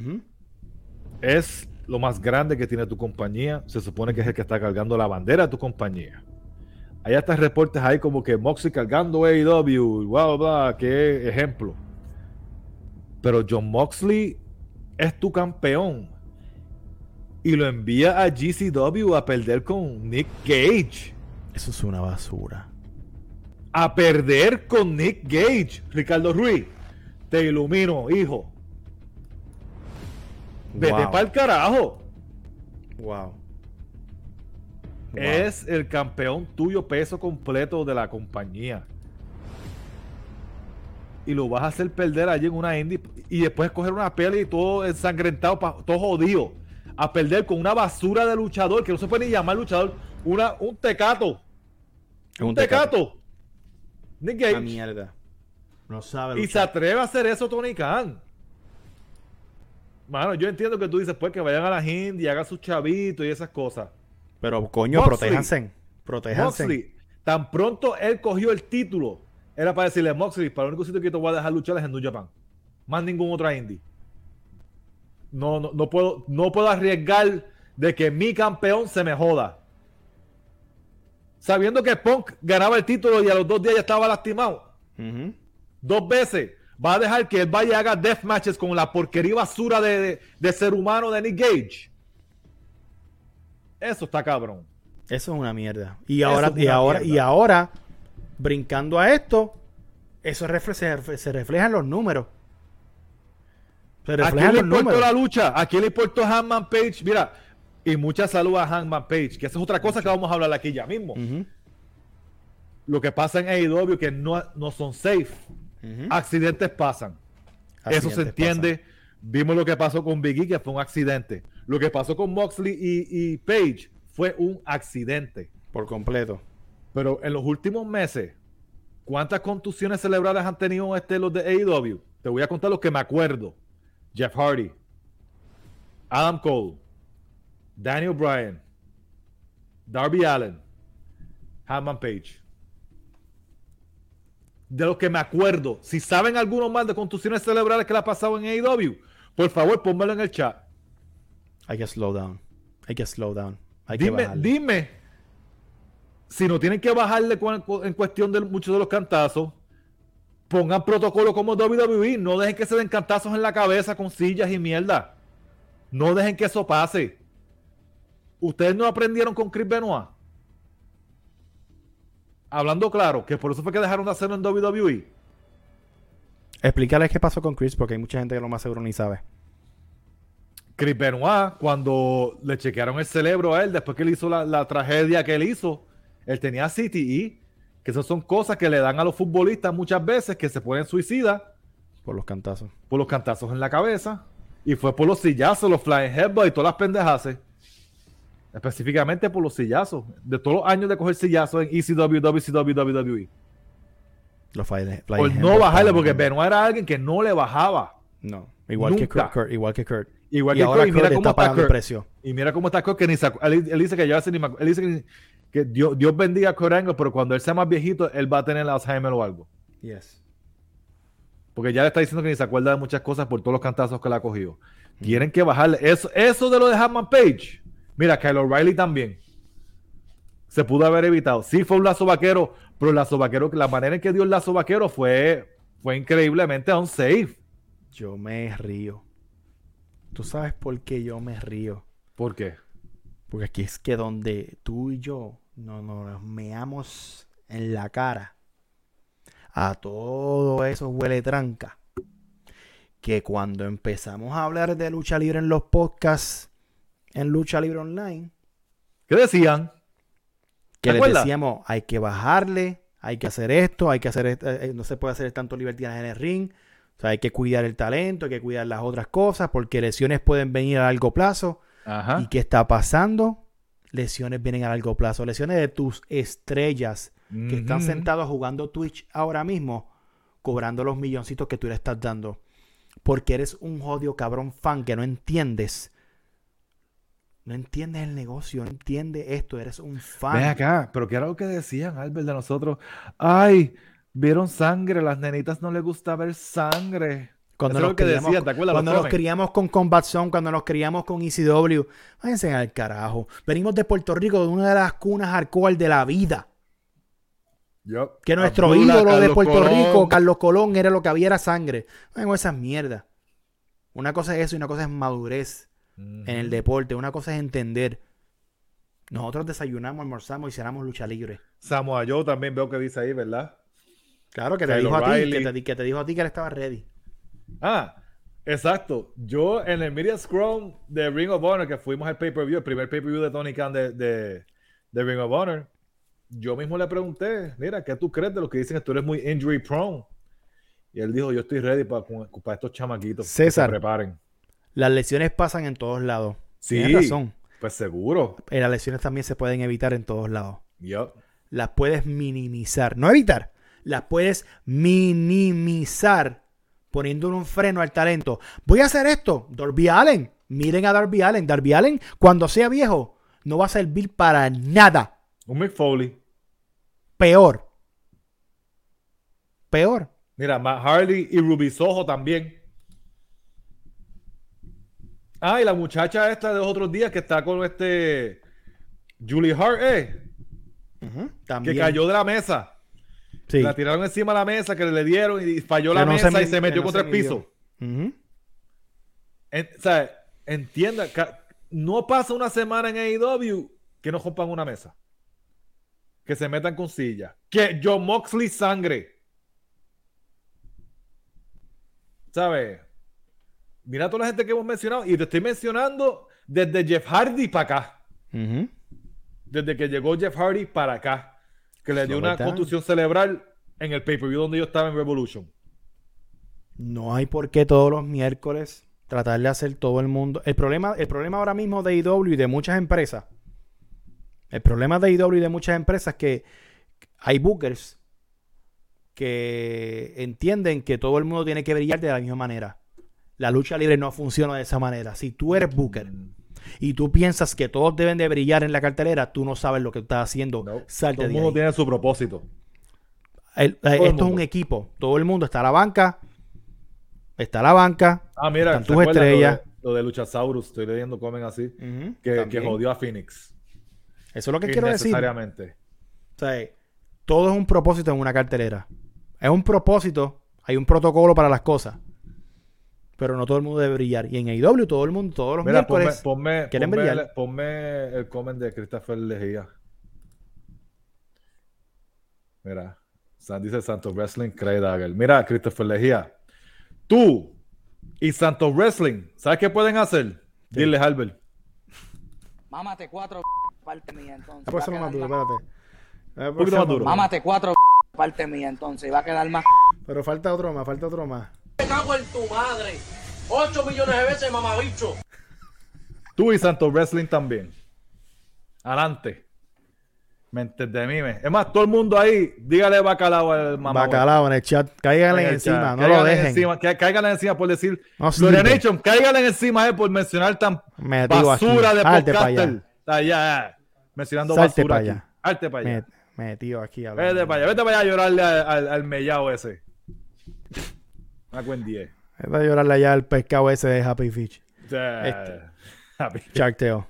Es lo más grande que tiene tu compañía. Se supone que es el que está cargando la bandera de tu compañía. Hay hasta reportes ahí como que Moxley cargando AEW, bla, bla, qué ejemplo. Pero Jon Moxley es tu campeón y lo envía a GCW a perder con Nick Gage. Eso es una basura. A perder con Nick Gage. Ricardo Ruiz, te ilumino, hijo. Vete para el carajo. Wow. Es el campeón tuyo peso completo de la compañía. Y lo vas a hacer perder allí en una indie y después coger una pelea y todo ensangrentado, todo jodido. A perder con una basura de luchador que no se puede ni llamar luchador. Un tecato. Un tecato. Nick Gage. Una mierda. No sabe luchar. Y se atreve a hacer eso Tony Khan. Mano, yo entiendo que tú dices pues que vayan a la indie y hagan sus chavitos y esas cosas. Pero coño, protéjanse. Moxley, tan pronto él cogió el título, era para decirle, Moxley, para el único sitio que te voy a dejar luchar es en New Japan. Más ningún otra indie. No puedo arriesgar de que mi campeón se me joda. Sabiendo que Punk ganaba el título y a los 2 días ya estaba lastimado. 2 veces. Va a dejar que él vaya y haga death matches con la porquería basura de ser humano de Nick Gage. Eso está cabrón. Eso es una mierda. Y ahora, brincando a esto, eso se refleja en los números. ¿A quién le importó la lucha? ¿A quién le importó Hangman Page? Mira, y mucha salud a Hangman Page, que esa es otra cosa que vamos a hablar aquí ya mismo. Lo que pasa en AEW que no son safe. Accidentes pasan. Eso se entiende. Vimos lo que pasó con Big E, que fue un accidente. Lo que pasó con Moxley y Page fue un accidente. Por completo. Pero en los últimos meses, ¿cuántas contusiones celebradas han tenido los de AEW? Te voy a contar los que me acuerdo. Jeff Hardy, Adam Cole, Daniel Bryan, Darby Allin, Hangman Page. de los que me acuerdo. Si saben algunos más de contusiones cerebrales que le ha pasado en AEW, por favor, pónmelo en el chat. Hay que slow down. Hay que bajarle. Dime, si no tienen que bajarle en cuestión de muchos de los cantazos, pongan protocolo como WWE. No dejen que se den cantazos en la cabeza con sillas y mierda. No dejen que eso pase. ¿Ustedes no aprendieron con Chris Benoit? Hablando claro, que por eso fue que dejaron de hacerlo en WWE. Explícales qué pasó con Chris, porque hay mucha gente que lo más seguro ni sabe. Chris Benoit, cuando le chequearon el cerebro a él, después que él hizo la tragedia que él hizo, él tenía CTE, que esas son cosas que le dan a los futbolistas muchas veces, que se ponen suicidas. Por los cantazos. Por los cantazos en la cabeza. Y fue por los sillazos, los flying headbutts y todas las pendejas. Específicamente por los sillazos. De todos los años de coger sillazos en ECW, WCW, WWE. Los flying por no bajarle, porque Benoit era alguien que no le bajaba. No. Igual que Kurt. Igual que Kurt. Y ahora Kurt mira cómo está Kurt. Precio. Y mira cómo está Kurt, que ni él dice que ya se ni él dice que Dios bendiga a Kurt Angle, pero cuando él sea más viejito, él va a tener Alzheimer o algo. Yes. Porque ya le está diciendo que ni se acuerda de muchas cosas por todos los cantazos que le ha cogido. Tienen que bajarle. Eso de lo de Hangman Page. Mira, Kyle O'Reilly también. Se pudo haber evitado. Sí fue un lazo vaquero, pero el lazo vaquero, la manera en que dio el lazo vaquero fue increíblemente unsafe. Yo me río. ¿Tú sabes por qué yo me río? ¿Por qué? Porque aquí es que donde tú y yo nos meamos en la cara a todo eso huele tranca, que cuando empezamos a hablar de lucha libre en los podcasts, en Lucha Libre Online, ¿qué decían? Que les decíamos, hay que bajarle, hay que hacer esto, no se puede hacer tanto libertinaje en el ring, o sea, hay que cuidar el talento, hay que cuidar las otras cosas, porque lesiones pueden venir a largo plazo. Ajá. ¿Y qué está pasando? Lesiones vienen a largo plazo, lesiones de tus estrellas que están sentados jugando Twitch ahora mismo, cobrando los milloncitos que tú le estás dando, porque eres un jodido cabrón fan que no entiendes el negocio, no entiendes esto, eres un fan. Ven acá, pero ¿qué era lo que decían, Albert, de nosotros? Ay, vieron sangre, las nenitas no les gusta ver sangre. Cuando nos criamos, ¿te acuerdas? Cuando nos criamos con Combat Zone, cuando nos criamos con ECW, váyanse al carajo. Venimos de Puerto Rico, de una de las cunas hardcore de la vida. Que nuestro ídolo de Puerto Rico, Carlos Colón, era lo que había, era sangre. Vengo esas mierdas. Una cosa es eso y una cosa es madurez en el deporte. Una cosa es entender. Nosotros desayunamos, almorzamos y cenamos lucha libre. Samoa Joe también veo que dice ahí, ¿verdad? Claro, que te dijo a ti, que te dijo a ti que él estaba ready. Ah, exacto. Yo en el Media Scrum de Ring of Honor, que fuimos al pay-per-view, el primer pay-per-view de Tony Khan de Ring of Honor, yo mismo le pregunté, mira, ¿qué tú crees de lo que dicen que tú eres muy injury prone? Y él dijo, yo estoy ready para estos chamaquitos. César, que se preparen. Las lesiones pasan en todos lados. Sí, tienes razón. Pues seguro. Las lesiones también se pueden evitar en todos lados. Yep. Las puedes minimizar, no evitar, las puedes minimizar poniéndole un freno al talento. Voy a hacer esto. Darby Allin. Miren a Darby Allin. Darby Allin, cuando sea viejo, no va a servir para nada. Un Mick Foley. Peor. Mira, Matt Hardy y Ruby Soho también. Ah, y la muchacha esta de los otros días que está con Julie Hart, también. Que cayó de la mesa. Sí. La tiraron encima de la mesa, que le dieron y falló la mesa y se metió contra el piso. O sea, entienda, no pasa una semana en AEW que no rompan una mesa. Que se metan con silla. Que Jon Moxley sangre. ¿Sabes? Mira toda la gente que hemos mencionado. Y te estoy mencionando desde Jeff Hardy para acá. Desde que llegó Jeff Hardy para acá. Que le dio una contusión cerebral en el pay-per-view donde yo estaba en Revolution. No hay por qué todos los miércoles tratar de hacer todo el mundo. El problema ahora mismo de AEW y de muchas empresas. El problema de AEW y de muchas empresas es que hay bookers que entienden que todo el mundo tiene que brillar de la misma manera. La lucha libre no funciona de esa manera. Si tú eres booker y tú piensas que todos deben de brillar en la cartelera, tú no sabes lo que estás haciendo. No. Salte todo el de mundo ahí. tiene su propósito. Esto es un equipo. Todo el mundo está a la banca. Está a la banca. Mira, están tus estrellas. Lo de Luchasaurus, estoy leyendo comen así. Que jodió a Phoenix. Eso es lo que quiero decir. Innecesariamente. O sea, todo es un propósito en una cartelera. Es un propósito. Hay un protocolo para las cosas. Pero no todo el mundo debe brillar. Y en AEW todos los miércoles quieren brillar. Ponme el comment de Christopher Lejía. Mira, dice Santos Wrestling, Craig Dagger. Mira, Christopher Lejía. Tú y Santos Wrestling, ¿sabes qué pueden hacer? Sí. Dile, Albert. Mámate 4 parte mía, entonces. Pues eso más duro, espérate. Un poquito más duro. Mámate 4 parte mía, entonces. Va a quedar más. Pero falta otro más. Me cago en tu madre. 8 millones de veces, mamabicho. Tú y Santos Wrestling también. Adelante. Mentes de mime. Es más, todo el mundo ahí, dígale bacalao al mamá. Bacalao en el chat. Cáiganle encima, no lo dejen. Cáiganle encima por decir. No, Gloria Nation, cáiganle encima por mencionar tan basura de podcaster. Allá. Mencionando salte basura. Para allá. Salte para allá. Metido aquí. Vete para allá a llorarle al mellao ese. Una buen 10. Vete a llorarle allá al pescado ese de Happy Fish. Charteo.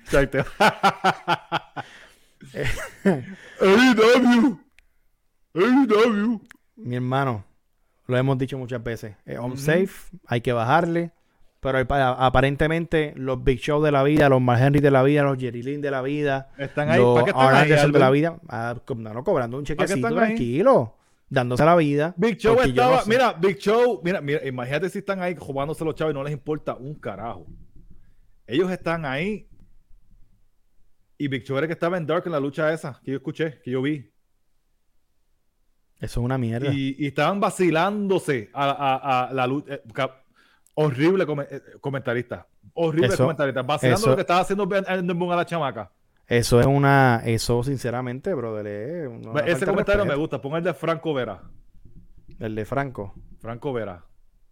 AEW. Mi hermano, lo hemos dicho muchas veces. Es unsafe, hay que bajarle. Pero aparentemente los Big Show de la vida, los Mark Henry de la vida, los Jerry Lynn de la vida, están ahí. los ¿Para qué están ahí, de la vida, cobrando un chequecito tranquilo, dándose la vida. Big Show estaba, mira, mira, imagínate si están ahí jugándose los chavos y no les importa un carajo. Ellos están ahí. Y Big Show era que estaba en Dark en la lucha esa, que yo escuché, que yo vi. Eso es una mierda. Y estaban vacilándose a la lucha. Horrible comentarista. Comentarista. Vacilando lo que estaba haciendo a la chamaca. Eso sinceramente, brother. Ese comentario me gusta. Pon el de Franco Vera. El de Franco. Franco Vera.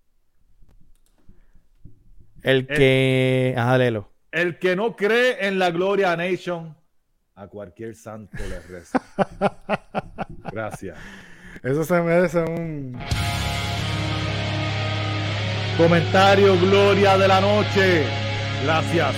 Léelo. El que no cree en la Gloria Nation, a cualquier santo le reza. Gracias. Eso se merece un comentario Gloria de la noche. Gracias.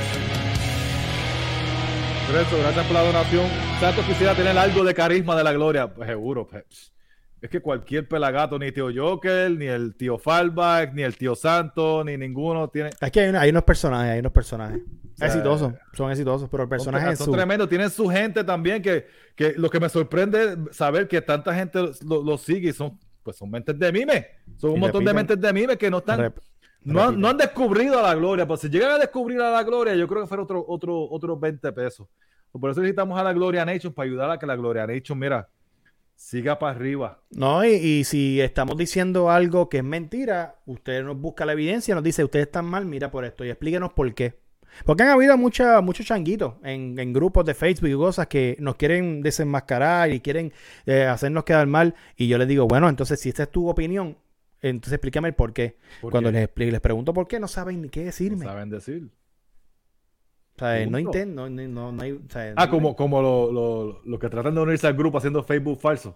Por eso, gracias por la donación. Santo quisiera tener algo de carisma de la Gloria. Pues seguro. Pues. Es que cualquier pelagato, ni tío Joker, ni el tío Fallback, ni el tío Santo, ni ninguno tiene. Es que hay unos personajes. Exitosos, son exitosos, pero el personaje son tremendos, tienen su gente también, que lo que me sorprende es saber que tanta gente lo sigue y son mentes de mime, son un montón de mentes de mime que no están, no han descubrido a la Gloria, pues si llegan a descubrir a la Gloria, yo creo que fuera otros 20 pesos, por eso necesitamos a la Gloria Nation para ayudar a que la Gloria Nation, mira, siga para arriba. No, y si estamos diciendo algo que es mentira, usted nos busca la evidencia, nos dice, ustedes están mal, mira por esto, y explíquenos por qué. Porque han habido muchos changuitos en grupos de Facebook y cosas que nos quieren desenmascarar y quieren hacernos quedar mal. Y yo les digo, bueno, entonces si esta es tu opinión, entonces explícame el por qué. Cuando les pregunto por qué, no saben ni qué decirme. No saben decir. O sea, no intento, no hay... O sea, como los que tratan de unirse al grupo haciendo Facebook falso.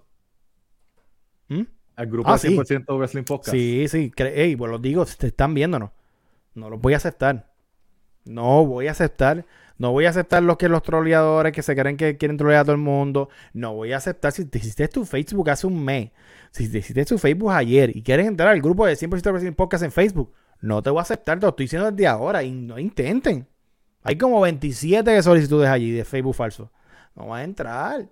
Al grupo de 100% Wrestling Podcast. Sí. Pues lo digo, si te están viéndonos. No los voy a aceptar. No voy a aceptar los troleadores que se creen que quieren trolear a todo el mundo. No voy a aceptar. Si te hiciste tu Facebook hace un mes, si te hiciste tu Facebook ayer y quieres entrar al grupo de 100% Wrestling Podcast en Facebook, no te voy a aceptar. Te lo estoy diciendo desde ahora y no intenten. Hay como 27 solicitudes allí de Facebook falso. No vas a entrar.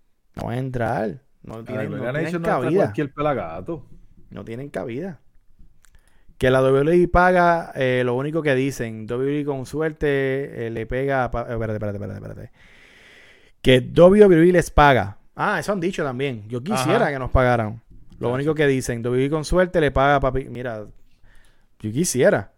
No tienen cabida. Cualquier pelagato. No tienen cabida. Que la WWE paga, lo único que dicen, WWE con suerte le pega... Espérate. Que WWE les paga. Eso han dicho también. Yo quisiera que nos pagaran. Lo único que dicen, WWE con suerte le paga a papi... Mira, yo quisiera.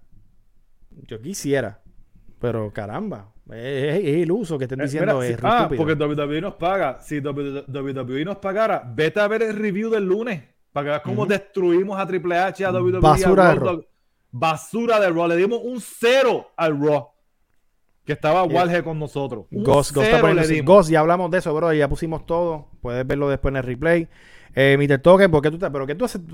Pero caramba, es iluso que estén diciendo eso. Porque WWE nos paga. Si WWE nos pagara, vete a ver el review del lunes. Para que veas cómo destruimos a Triple H, a WWE. Basura de Raw. Le dimos un 0 al Raw. Que estaba Walge con nosotros. Ghost, ya hablamos de eso, bro. Ya pusimos todo. Puedes verlo después en el replay. Mr. Token, ¿por qué tú estás? ¿Pero qué tú haces?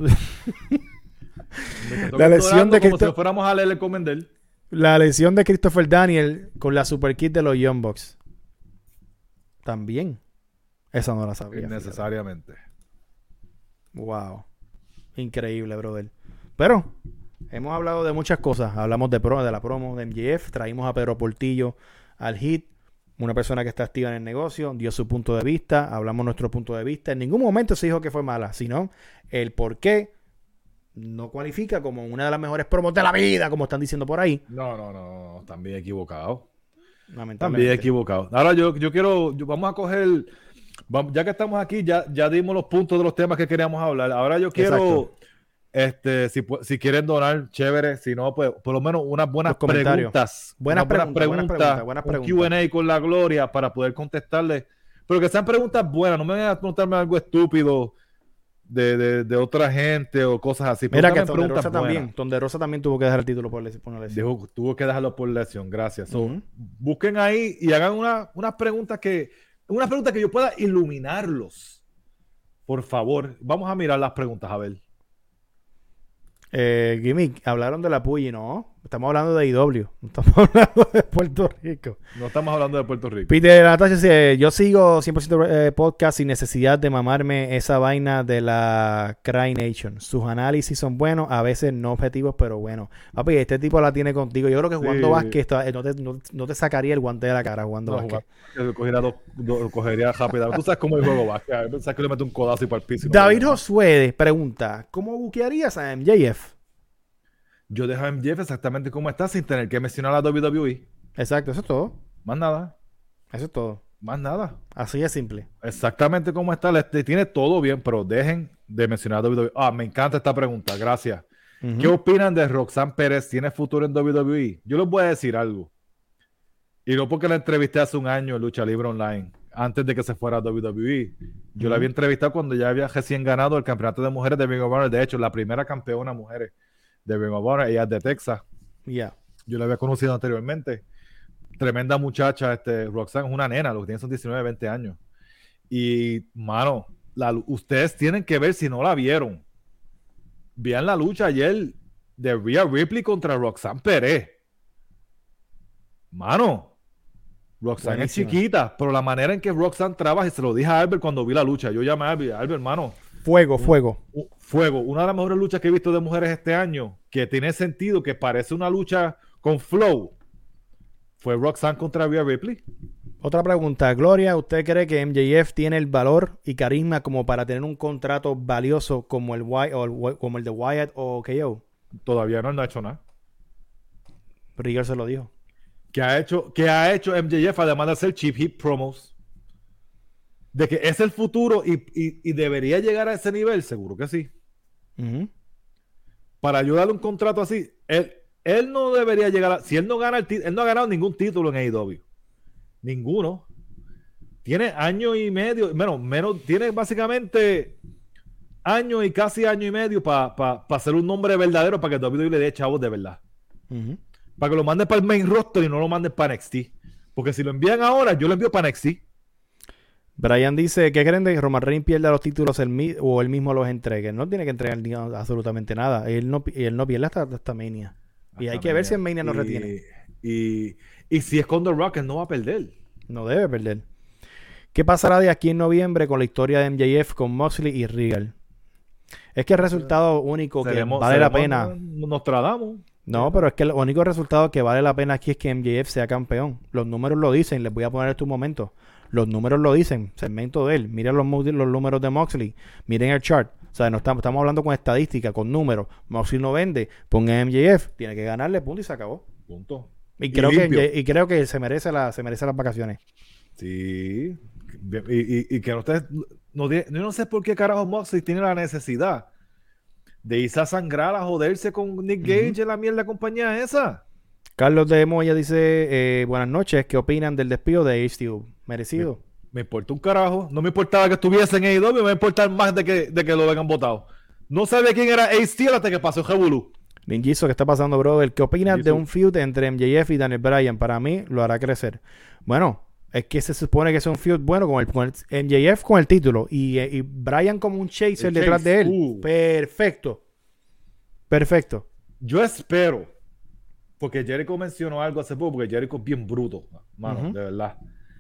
La lesión de como si fuéramos a leer el Comender. La lesión de Christopher Daniel con la super kit de los Young Bucks. También. Esa no la sabía. Innecesariamente. Wow. Increíble, brother. Pero hemos hablado de muchas cosas. Hablamos de la promo de MJF. Traímos a Pedro Portillo al hit. Una persona que está activa en el negocio. Dio su punto de vista. Hablamos nuestro punto de vista. En ningún momento se dijo que fue mala. Sino el por qué no cualifica como una de las mejores promos de la vida, como están diciendo por ahí. No. Están bien equivocados. Lamentablemente. También equivocado. Ahora vamos a coger, ya que estamos aquí, ya dimos los puntos de los temas que queríamos hablar. Ahora yo quiero, si quieren donar, chévere. Si no, pues por lo menos unas buenas preguntas. Buenas preguntas. Un Q&A con la Gloria para poder contestarle. Pero que sean preguntas buenas. No me vayan a preguntarme algo estúpido de otra gente o cosas así. Mira que Tonderosa también tuvo que dejar el título por lesión. Tuvo que dejarlo por lesión, gracias. Busquen ahí y hagan unas preguntas que yo pueda iluminarlos. Por favor, vamos a mirar las preguntas, a ver. Gimmick, hablaron de la Puyi, ¿no? Estamos hablando de IW, no estamos hablando de Puerto Rico. No estamos hablando de Puerto Rico. Peter Natasha dice, yo sigo 100% podcast sin necesidad de mamarme esa vaina de la Cry Nation. Sus análisis son buenos, a veces no objetivos, pero bueno. Papi, este tipo la tiene contigo. Yo creo que jugando básquet no te sacaría el guante de la cara jugando básquet. Cogería rápido. Tú sabes cómo el juego básquet. A veces que le mete un codazo y para el piso. David Josué pregunta, ¿cómo buquearías a MJF? Yo dejo a MJF exactamente como está sin tener que mencionar a la WWE. Exacto, eso es todo. Más nada. Eso es todo. Más nada. Así es simple. Exactamente como está. Tiene todo bien, pero dejen de mencionar a WWE. Me encanta esta pregunta. Gracias. ¿Qué opinan de Roxanne Pérez? ¿Tiene futuro en WWE? Yo les voy a decir algo. Y no porque la entrevisté hace un año en Lucha Libre Online, antes de que se fuera a WWE. Yo la había entrevistado cuando ya había recién ganado el campeonato de mujeres de Ring of Honor. De hecho, la primera campeona mujeres de Ring of Honor. Ella es de Texas. Yo la había conocido anteriormente. Tremenda muchacha. Roxanne es una nena. Lo que tiene son 19, 20 años. Y, mano, ustedes tienen que ver si no la vieron. Vean la lucha ayer de Rhea Ripley contra Roxanne Pérez. Mano, Roxanne es chiquita, pero la manera en que Roxanne trabaja, y se lo dije a Albert cuando vi la lucha. Yo llamé a Albert, hermano. Fuego. Una de las mejores luchas que he visto de mujeres este año, que tiene sentido, que parece una lucha con flow, fue Roxanne contra Rhea Ripley. Otra pregunta, Gloria, ¿usted cree que MJF tiene el valor y carisma como para tener un contrato valioso como el de Wyatt o KO? Todavía no ha hecho nada. Rigger se lo dijo. ¿Qué ha hecho MJF además de hacer cheap hit promos? De que es el futuro y debería llegar a ese nivel, seguro que sí. Para ayudarle un contrato así, él no debería llegar si él no gana él no ha ganado ningún título en AEW. Ninguno. Tiene año y medio, menos tiene básicamente casi año y medio para hacer un nombre verdadero, para que WWE le dé chavos de verdad. Para que lo manden para el main roster y no lo manden para NXT. Porque si lo envían ahora, yo lo envío para NXT. Brian dice, ¿qué creen de que Roman Reigns pierda los títulos o él mismo los entregue? No tiene que entregar absolutamente nada. Él no pierde hasta Mania. Y hay que ver si en Mania no retiene. Y si es con The Rock, él no va a perder. No debe perder. ¿Qué pasará de aquí en noviembre con la historia de MJF con Moxley y Regal? Es que el resultado único que vale la pena... Nos tratamos. No, pero es que el único resultado que vale la pena aquí es que MJF sea campeón. Los números lo dicen. Les voy a poner esto un momento. Los números lo dicen. Segmento de él. Miren los números de Moxley. Miren el chart. O sea, no estamos hablando con estadística, con números. Moxley no vende. Ponga MJF. Tiene que ganarle, punto, y se acabó. Punto. Y creo que se merece las vacaciones. Sí. Y que ustedes yo no sé por qué carajo Moxley tiene la necesidad de irse a sangrar, a joderse con Nick Gage en la mierda compañía esa. Carlos de Moya dice, buenas noches, ¿qué opinan del despido de H-Steel? ¿Merecido? Me importa un carajo. No me importaba que estuviese en AEW, me va a importar más de que lo vengan votado. No sabía quién era H-Steel hasta que pasó Revolú. Ninjizo, ¿qué está pasando, brother? ¿Qué opinas de un feud entre MJF y Daniel Bryan? Para mí, lo hará crecer. Bueno, Es que se supone que es un feud bueno con el MJF con el título y Brian como un chaser detrás de él. Perfecto. Perfecto. Yo espero, porque Jericho mencionó algo hace poco, porque Jericho es bien bruto, mano, de verdad.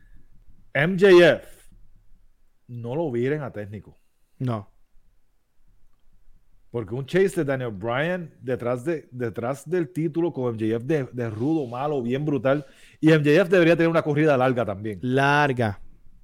MJF no lo viren a técnico. No. Porque un chase de Daniel Bryan detrás del título con MJF de rudo, malo, bien brutal. Y MJF debería tener una corrida larga también. Larga.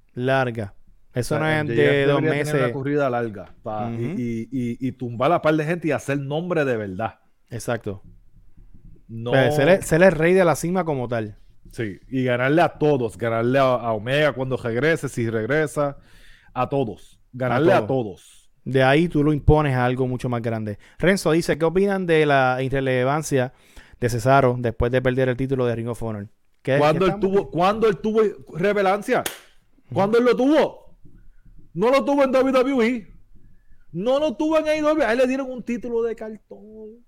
Eso no es MJF de 2 debería meses. tener una corrida larga y tumbar a par de gente y hacer nombre de verdad. Exacto. No, Ser el rey de la cima como tal. sí, y ganarle a todos. Ganarle a Omega cuando regrese, si regresa. A todos. Ganarle a todos. De ahí tú lo impones a algo mucho más grande. Renzo dice, ¿qué opinan de la irrelevancia de Cesaro después de perder el título de Ring of Honor? ¿Cuándo él tuvo relevancia? ¿Cuándo él lo tuvo? No lo tuvo en WWE. No lo tuvo en AEW. A él le dieron un título de cartón.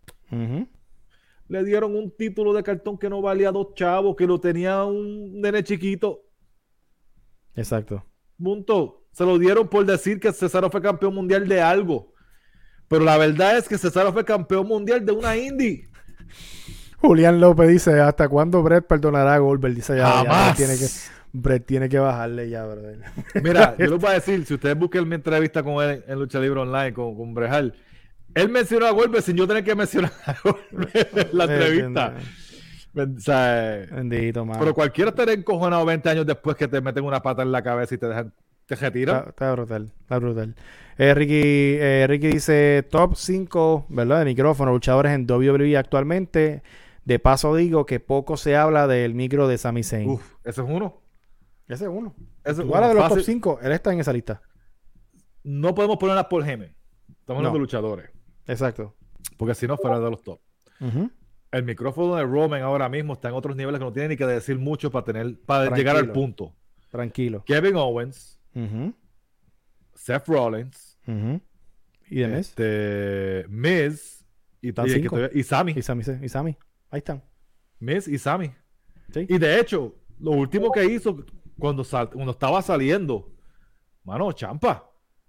Le dieron un título de cartón que no valía 2 chavos, que lo tenía un nene chiquito. Exacto. Punto. Se lo dieron por decir que Cesaro fue campeón mundial de algo. Pero la verdad es que Cesaro fue campeón mundial de una indie. Julián López dice, ¿hasta cuándo Brett perdonará a Goldberg? Dice, Jamás. Brett tiene que bajarle ya, brother. Mira, yo les voy a decir, si ustedes buscan mi entrevista con él en Lucha Libre Online, con Brejal, él mencionó a Goldberg sin yo tener que mencionar a Goldberg en la entrevista. O sea, Bendito, man. Pero cualquiera estaría encojonado 20 años después que te meten una pata en la cabeza y te dejan... ¿Te retiran? Está brutal, está brutal. Ricky dice top 5, ¿verdad? De micrófono, luchadores en WWE actualmente. De paso digo que poco se habla del micro de Sami Zayn. Uf, ese es uno. Ese es uno. Ese es Tú hablas de los fácil. top 5, él está en esa lista. No podemos poner a Paul Heyman. Estamos hablando de luchadores. Exacto. Porque si no, fuera de los top. El micrófono de Roman ahora mismo está en otros niveles que no tiene ni que decir mucho para llegar al punto. Tranquilo. Kevin Owens, Seth Rollins, ¿Y de Miz y Sami. Y Sami. Ahí están. Miz y Sami. Sí. Y de hecho, lo último que hizo cuando estaba saliendo, mano, Ciampa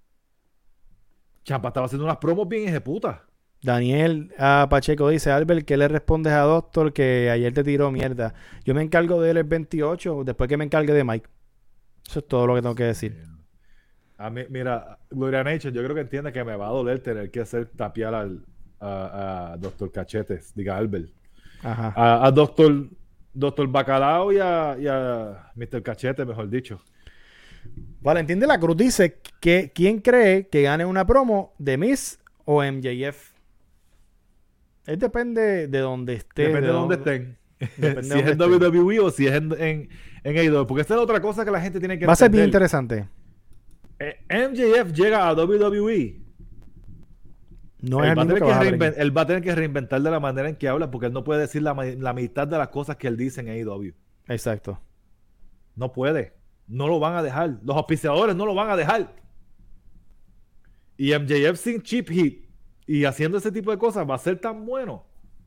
estaba haciendo unas promos bien ejecutas. Daniel Pacheco dice, Albert, ¿qué le respondes a Doctor que ayer te tiró mierda? Yo me encargo de él el 28, después que me encargue de Mike. Eso es todo lo que tengo que decir. A mí, mira, Gloria Nation, yo creo que entiende que me va a doler tener que hacer tapiar a Dr. Cachetes, diga Albert. Ajá. A Dr. Bacalao y a Mr. Cachete, mejor dicho. Valentín de la Cruz dice que ¿quién cree que gane una promo de Miz o MJF? Depende de donde esté. Depende de dónde estén. Depende Si de es en dónde esté. WWE o si es en AEW. Porque esta es otra cosa que la gente tiene que Va a ser bien entender. interesante. MJF llega a WWE. No es el mismo que vas a ver. Él va a tener que reinventar de la manera en que habla porque él no puede decir la mitad de las cosas que él dice en AEW. Exacto. No puede. No lo van a dejar. Los auspiciadores no lo van a dejar. Y MJF sin cheap heat y haciendo ese tipo de cosas va a ser tan bueno.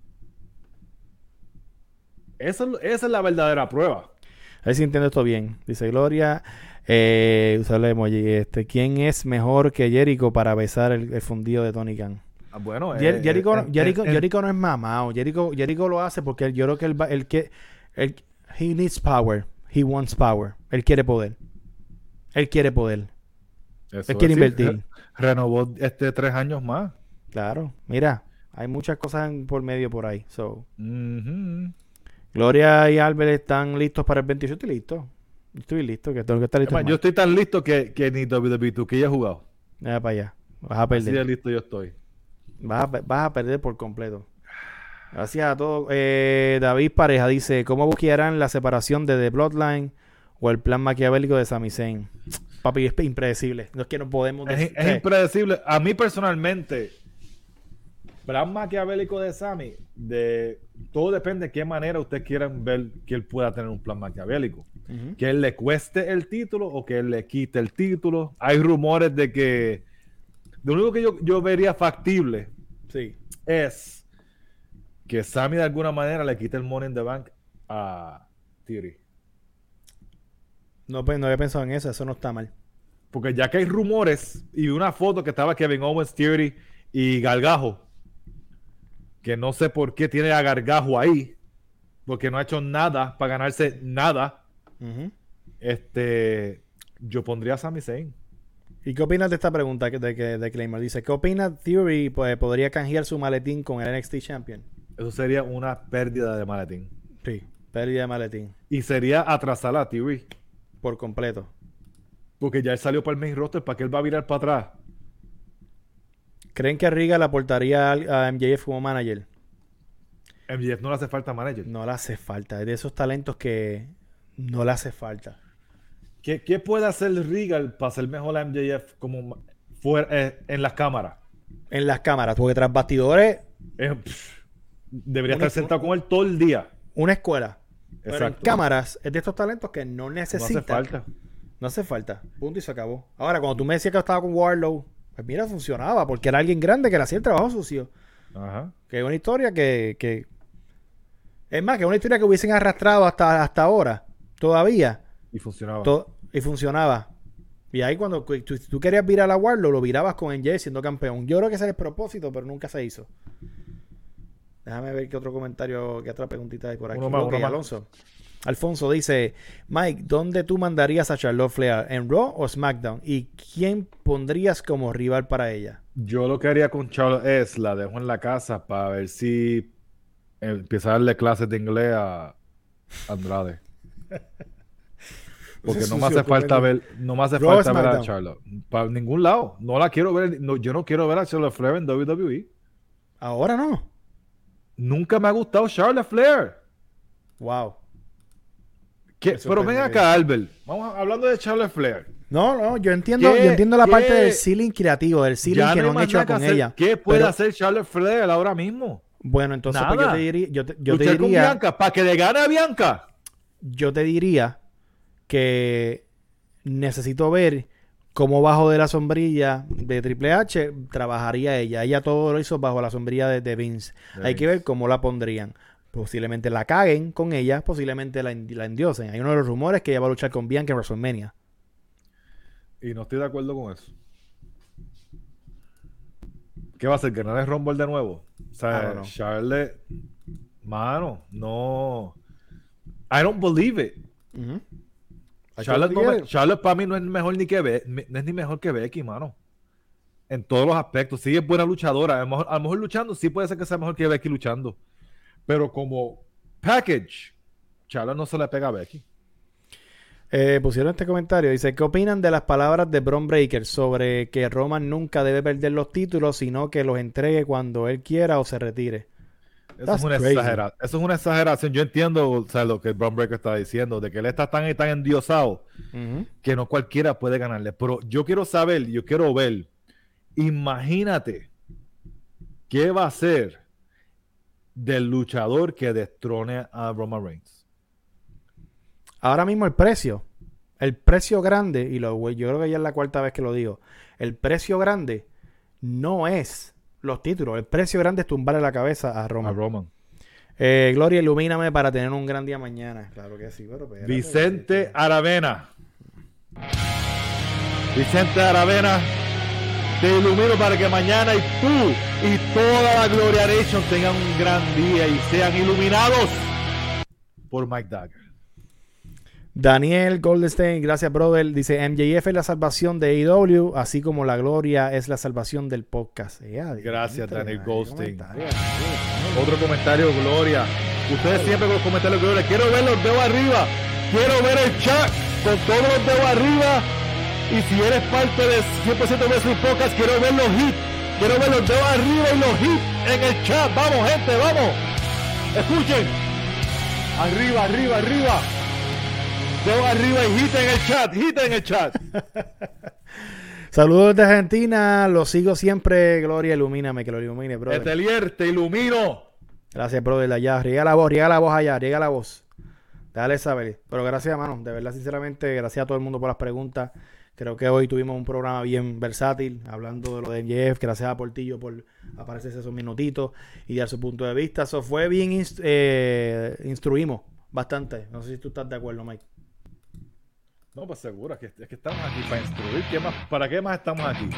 Esa es la verdadera prueba. A ver si entiendo esto bien. Dice Gloria. Usar el emoji. ¿Quién es mejor que Jericho para besar el fundido de Tony Khan? Bueno, Jericho no es mamado. Jericho lo hace porque yo creo que he needs power. He wants power. Él quiere poder. Él quiere sí, invertir. Renovó 3 años más. Claro. Mira, hay muchas cosas por medio por ahí. Gloria y Albert están listos para el 28. Estoy listo. Estoy listo. Que tengo que estar listo. Además, yo estoy tan listo que ni WWE que ya he jugado. Mira para allá. Vas a perder. Así de listo yo estoy. Vas a perder por completo. Gracias a todos. David Pareja dice, ¿cómo buscarán la separación de The Bloodline o el plan maquiavélico de Sami Zayn? Papi, es impredecible. No es que no podemos decir. Es impredecible. A mí personalmente, plan maquiavélico de Sami, todo depende de qué manera ustedes quieran ver que él pueda tener un plan maquiavélico. Que él le cueste el título o que él le quite el título. Hay rumores de que lo único que yo vería factible es que Sami de alguna manera le quite el Money in the Bank a Theory. No, pues, no había pensado en eso no está mal. Porque ya que hay rumores y una foto que estaba Kevin Owens, Theory y Gargajo, que no sé por qué tiene a Gargajo ahí, porque no ha hecho nada para ganarse nada. Uh-huh. Yo pondría a Sami Zayn. ¿Y qué opinas de esta pregunta de Claymore? Dice, ¿qué opina Theory pues, podría canjear su maletín con el NXT Champion? Eso sería una pérdida de maletín. Sí, pérdida de maletín. Y sería atrasar a Theory. Por completo. Porque ya él salió para el main roster, ¿para que él va a virar para atrás? ¿Creen que Riga le aportaría a MJF como manager? MJF no le hace falta manager. No le hace falta. Es de esos talentos que no le hace falta. ¿Qué puede hacer Regal para ser mejor a MJF como fuera, en las cámaras? En las cámaras, porque tras bastidores... Debería estar sentado con él todo el día. Una escuela. Pero en Exacto. cámaras es de estos talentos que no necesita. No hace falta. No hace falta. Punto y se acabó. Ahora, cuando tú me decías que estaba con Wardlow, pues mira, funcionaba, porque era alguien grande que le hacía el trabajo sucio. Ajá. Que es una historia que... Es más, que es una historia que hubiesen arrastrado hasta ahora. Todavía. Y funcionaba. Y funcionaba. Y ahí cuando tú querías virar a Wardlow, lo virabas con NJ siendo campeón. Yo creo que ese era el propósito, pero nunca se hizo. Déjame ver qué otro comentario, qué otra preguntita hay por aquí. Uno más. Alfonso dice, Mike, ¿dónde tú mandarías a Charlotte Flair? ¿En Raw o SmackDown? ¿Y quién pondrías como rival para ella? Yo lo que haría con Charlotte es la dejo en la casa para ver si empieza a darle clases de inglés a Andrade. Porque no me hace falta ver, a Charlotte. Para ningún lado. No la quiero ver. No, yo no quiero ver a Charlotte Flair en WWE. Ahora no. Nunca me ha gustado Charlotte Flair. Wow. Pero ven acá, Albert. Vamos hablando de Charlotte Flair. No, yo entiendo la parte del ceiling creativo, del ceiling que no han hecho con ella. ¿Qué puede hacer Charlotte Flair ahora mismo? Bueno, entonces pues, yo te diría, yo te Luchar con diría, Bianca para que le gane a Bianca. yo te diría que necesito ver cómo bajo de la sombrilla de Triple H trabajaría ella. Ella todo lo hizo bajo la sombrilla de Vince. Hay que ver cómo la pondrían. Posiblemente la caguen con ella, posiblemente la endiosen. Hay uno de los rumores que ella va a luchar con Bianca en WrestleMania. Y no estoy de acuerdo con eso. ¿Qué va a hacer? ¿Ganar el Rumble de nuevo? O sea, no. Charlotte... Mano, no... I don't believe it. Uh-huh. Charlotte para mí no es mejor ni que Becky, mano. En todos los aspectos. Sí es buena luchadora. A lo mejor luchando, sí puede ser que sea mejor que Becky luchando. Pero como package, Charlotte no se le pega a Becky. Pusieron este comentario. Dice, ¿qué opinan de las palabras de Bron Breakker sobre que Roman nunca debe perder los títulos, sino que los entregue cuando él quiera o se retire? Eso es una exageración. Yo entiendo, o sea, lo que Bron Breakker está diciendo, de que él está tan endiosado que no cualquiera puede ganarle. Pero yo quiero ver, imagínate qué va a ser del luchador que destrone a Roman Reigns. Ahora mismo el precio grande, y yo creo que ya es la cuarta vez que lo digo, el precio grande no es los títulos, el precio grande es tumbarle la cabeza a Roman. Gloria, ilumíname para tener un gran día mañana. Claro que sí, pero espérate, Vicente Aravena, te ilumino para que mañana y tú y toda la Gloria Nation tengan un gran día y sean iluminados por Mike Dagger. Daniel Goldenstein, gracias brother, dice MJF es la salvación de AEW, así como la Gloria es la salvación del podcast. Gracias Daniel Goldstein. Otro comentario, Gloria. Ustedes siempre con los comentarios, Gloria. Quiero ver los dedos arriba, quiero ver el chat con todos los dedos arriba. Y si eres parte de 100% Wrestling Podcast, quiero ver los hits, quiero ver los dedos arriba y los hits en el chat. Vamos gente, vamos, escuchen, arriba, dedos arriba y hit en el chat. Saludos de Argentina, lo sigo siempre. Gloria, ilumíname, que lo ilumine, brother. Etelier, te ilumino. Gracias, brother, allá, riega la voz allá, riega la voz. Dale saber. Pero gracias, hermano, de verdad, sinceramente, gracias a todo el mundo por las preguntas. Creo que hoy tuvimos un programa bien versátil, hablando de lo de MJF. Gracias a Portillo por aparecerse esos minutitos y dar su punto de vista. Eso fue bien, instruimos bastante. No sé si tú estás de acuerdo, Mike. No, pues seguro, es que estamos aquí para instruir. ¿Para qué más estamos aquí?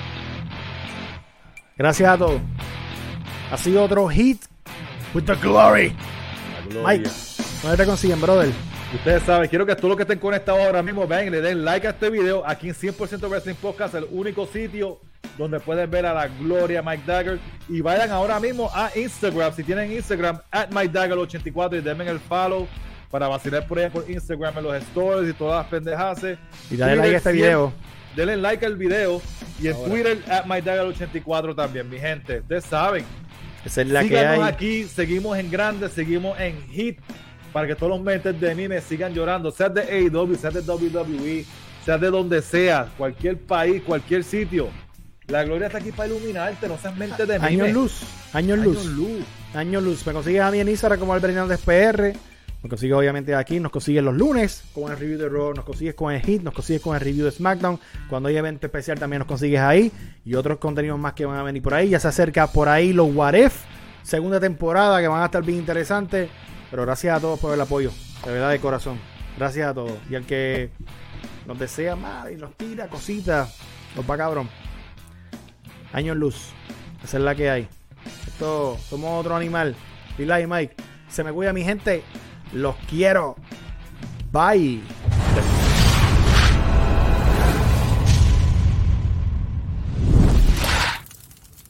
Gracias a todos. Ha sido otro hit with the glory. La gloria. Mike, ¿dónde te consiguen, brother? Ustedes saben, quiero que todos los que estén conectados ahora mismo vean y le den like a este video aquí en 100% Wrestling Podcast, el único sitio donde pueden ver a la gloria Mike Dagger. Y vayan ahora mismo a Instagram, si tienen Instagram, @MikeDagger84 y denme el follow para vacilar por allá por Instagram en los stories y todas las pendejas. Y dale like a este video. Denle like al video y en Twitter @MikeDagger84 también, mi gente. Ustedes saben. Esa es la Síganos que hay. aquí, seguimos en grande, seguimos en hit, para que todos los mentes de mí me sigan llorando, sea de AEW, sea de WWE, sea de donde sea, cualquier país, cualquier sitio. La gloria está aquí para iluminarte, no seas mente de mí. Años luz. Años luz. Años luz. Me consigues a mí en Instagram como Albert Hernández PR. Me consigues obviamente aquí. Nos consigues los lunes con el review de Raw. Nos consigues con el Hit. Nos consigues con el review de SmackDown. Cuando hay evento especial también nos consigues ahí. Y otros contenidos más que van a venir por ahí. Ya se acerca por ahí los What If. Segunda temporada que van a estar bien interesantes. Pero gracias a todos por el apoyo. De verdad, de corazón. Gracias a todos. Y al que nos desea más y nos tira cositas, nos va cabrón. Años luz. Esa es la que hay. Esto, somos otro animal. Dile ahí, Mike. Se me cuida mi gente. Los quiero. Bye.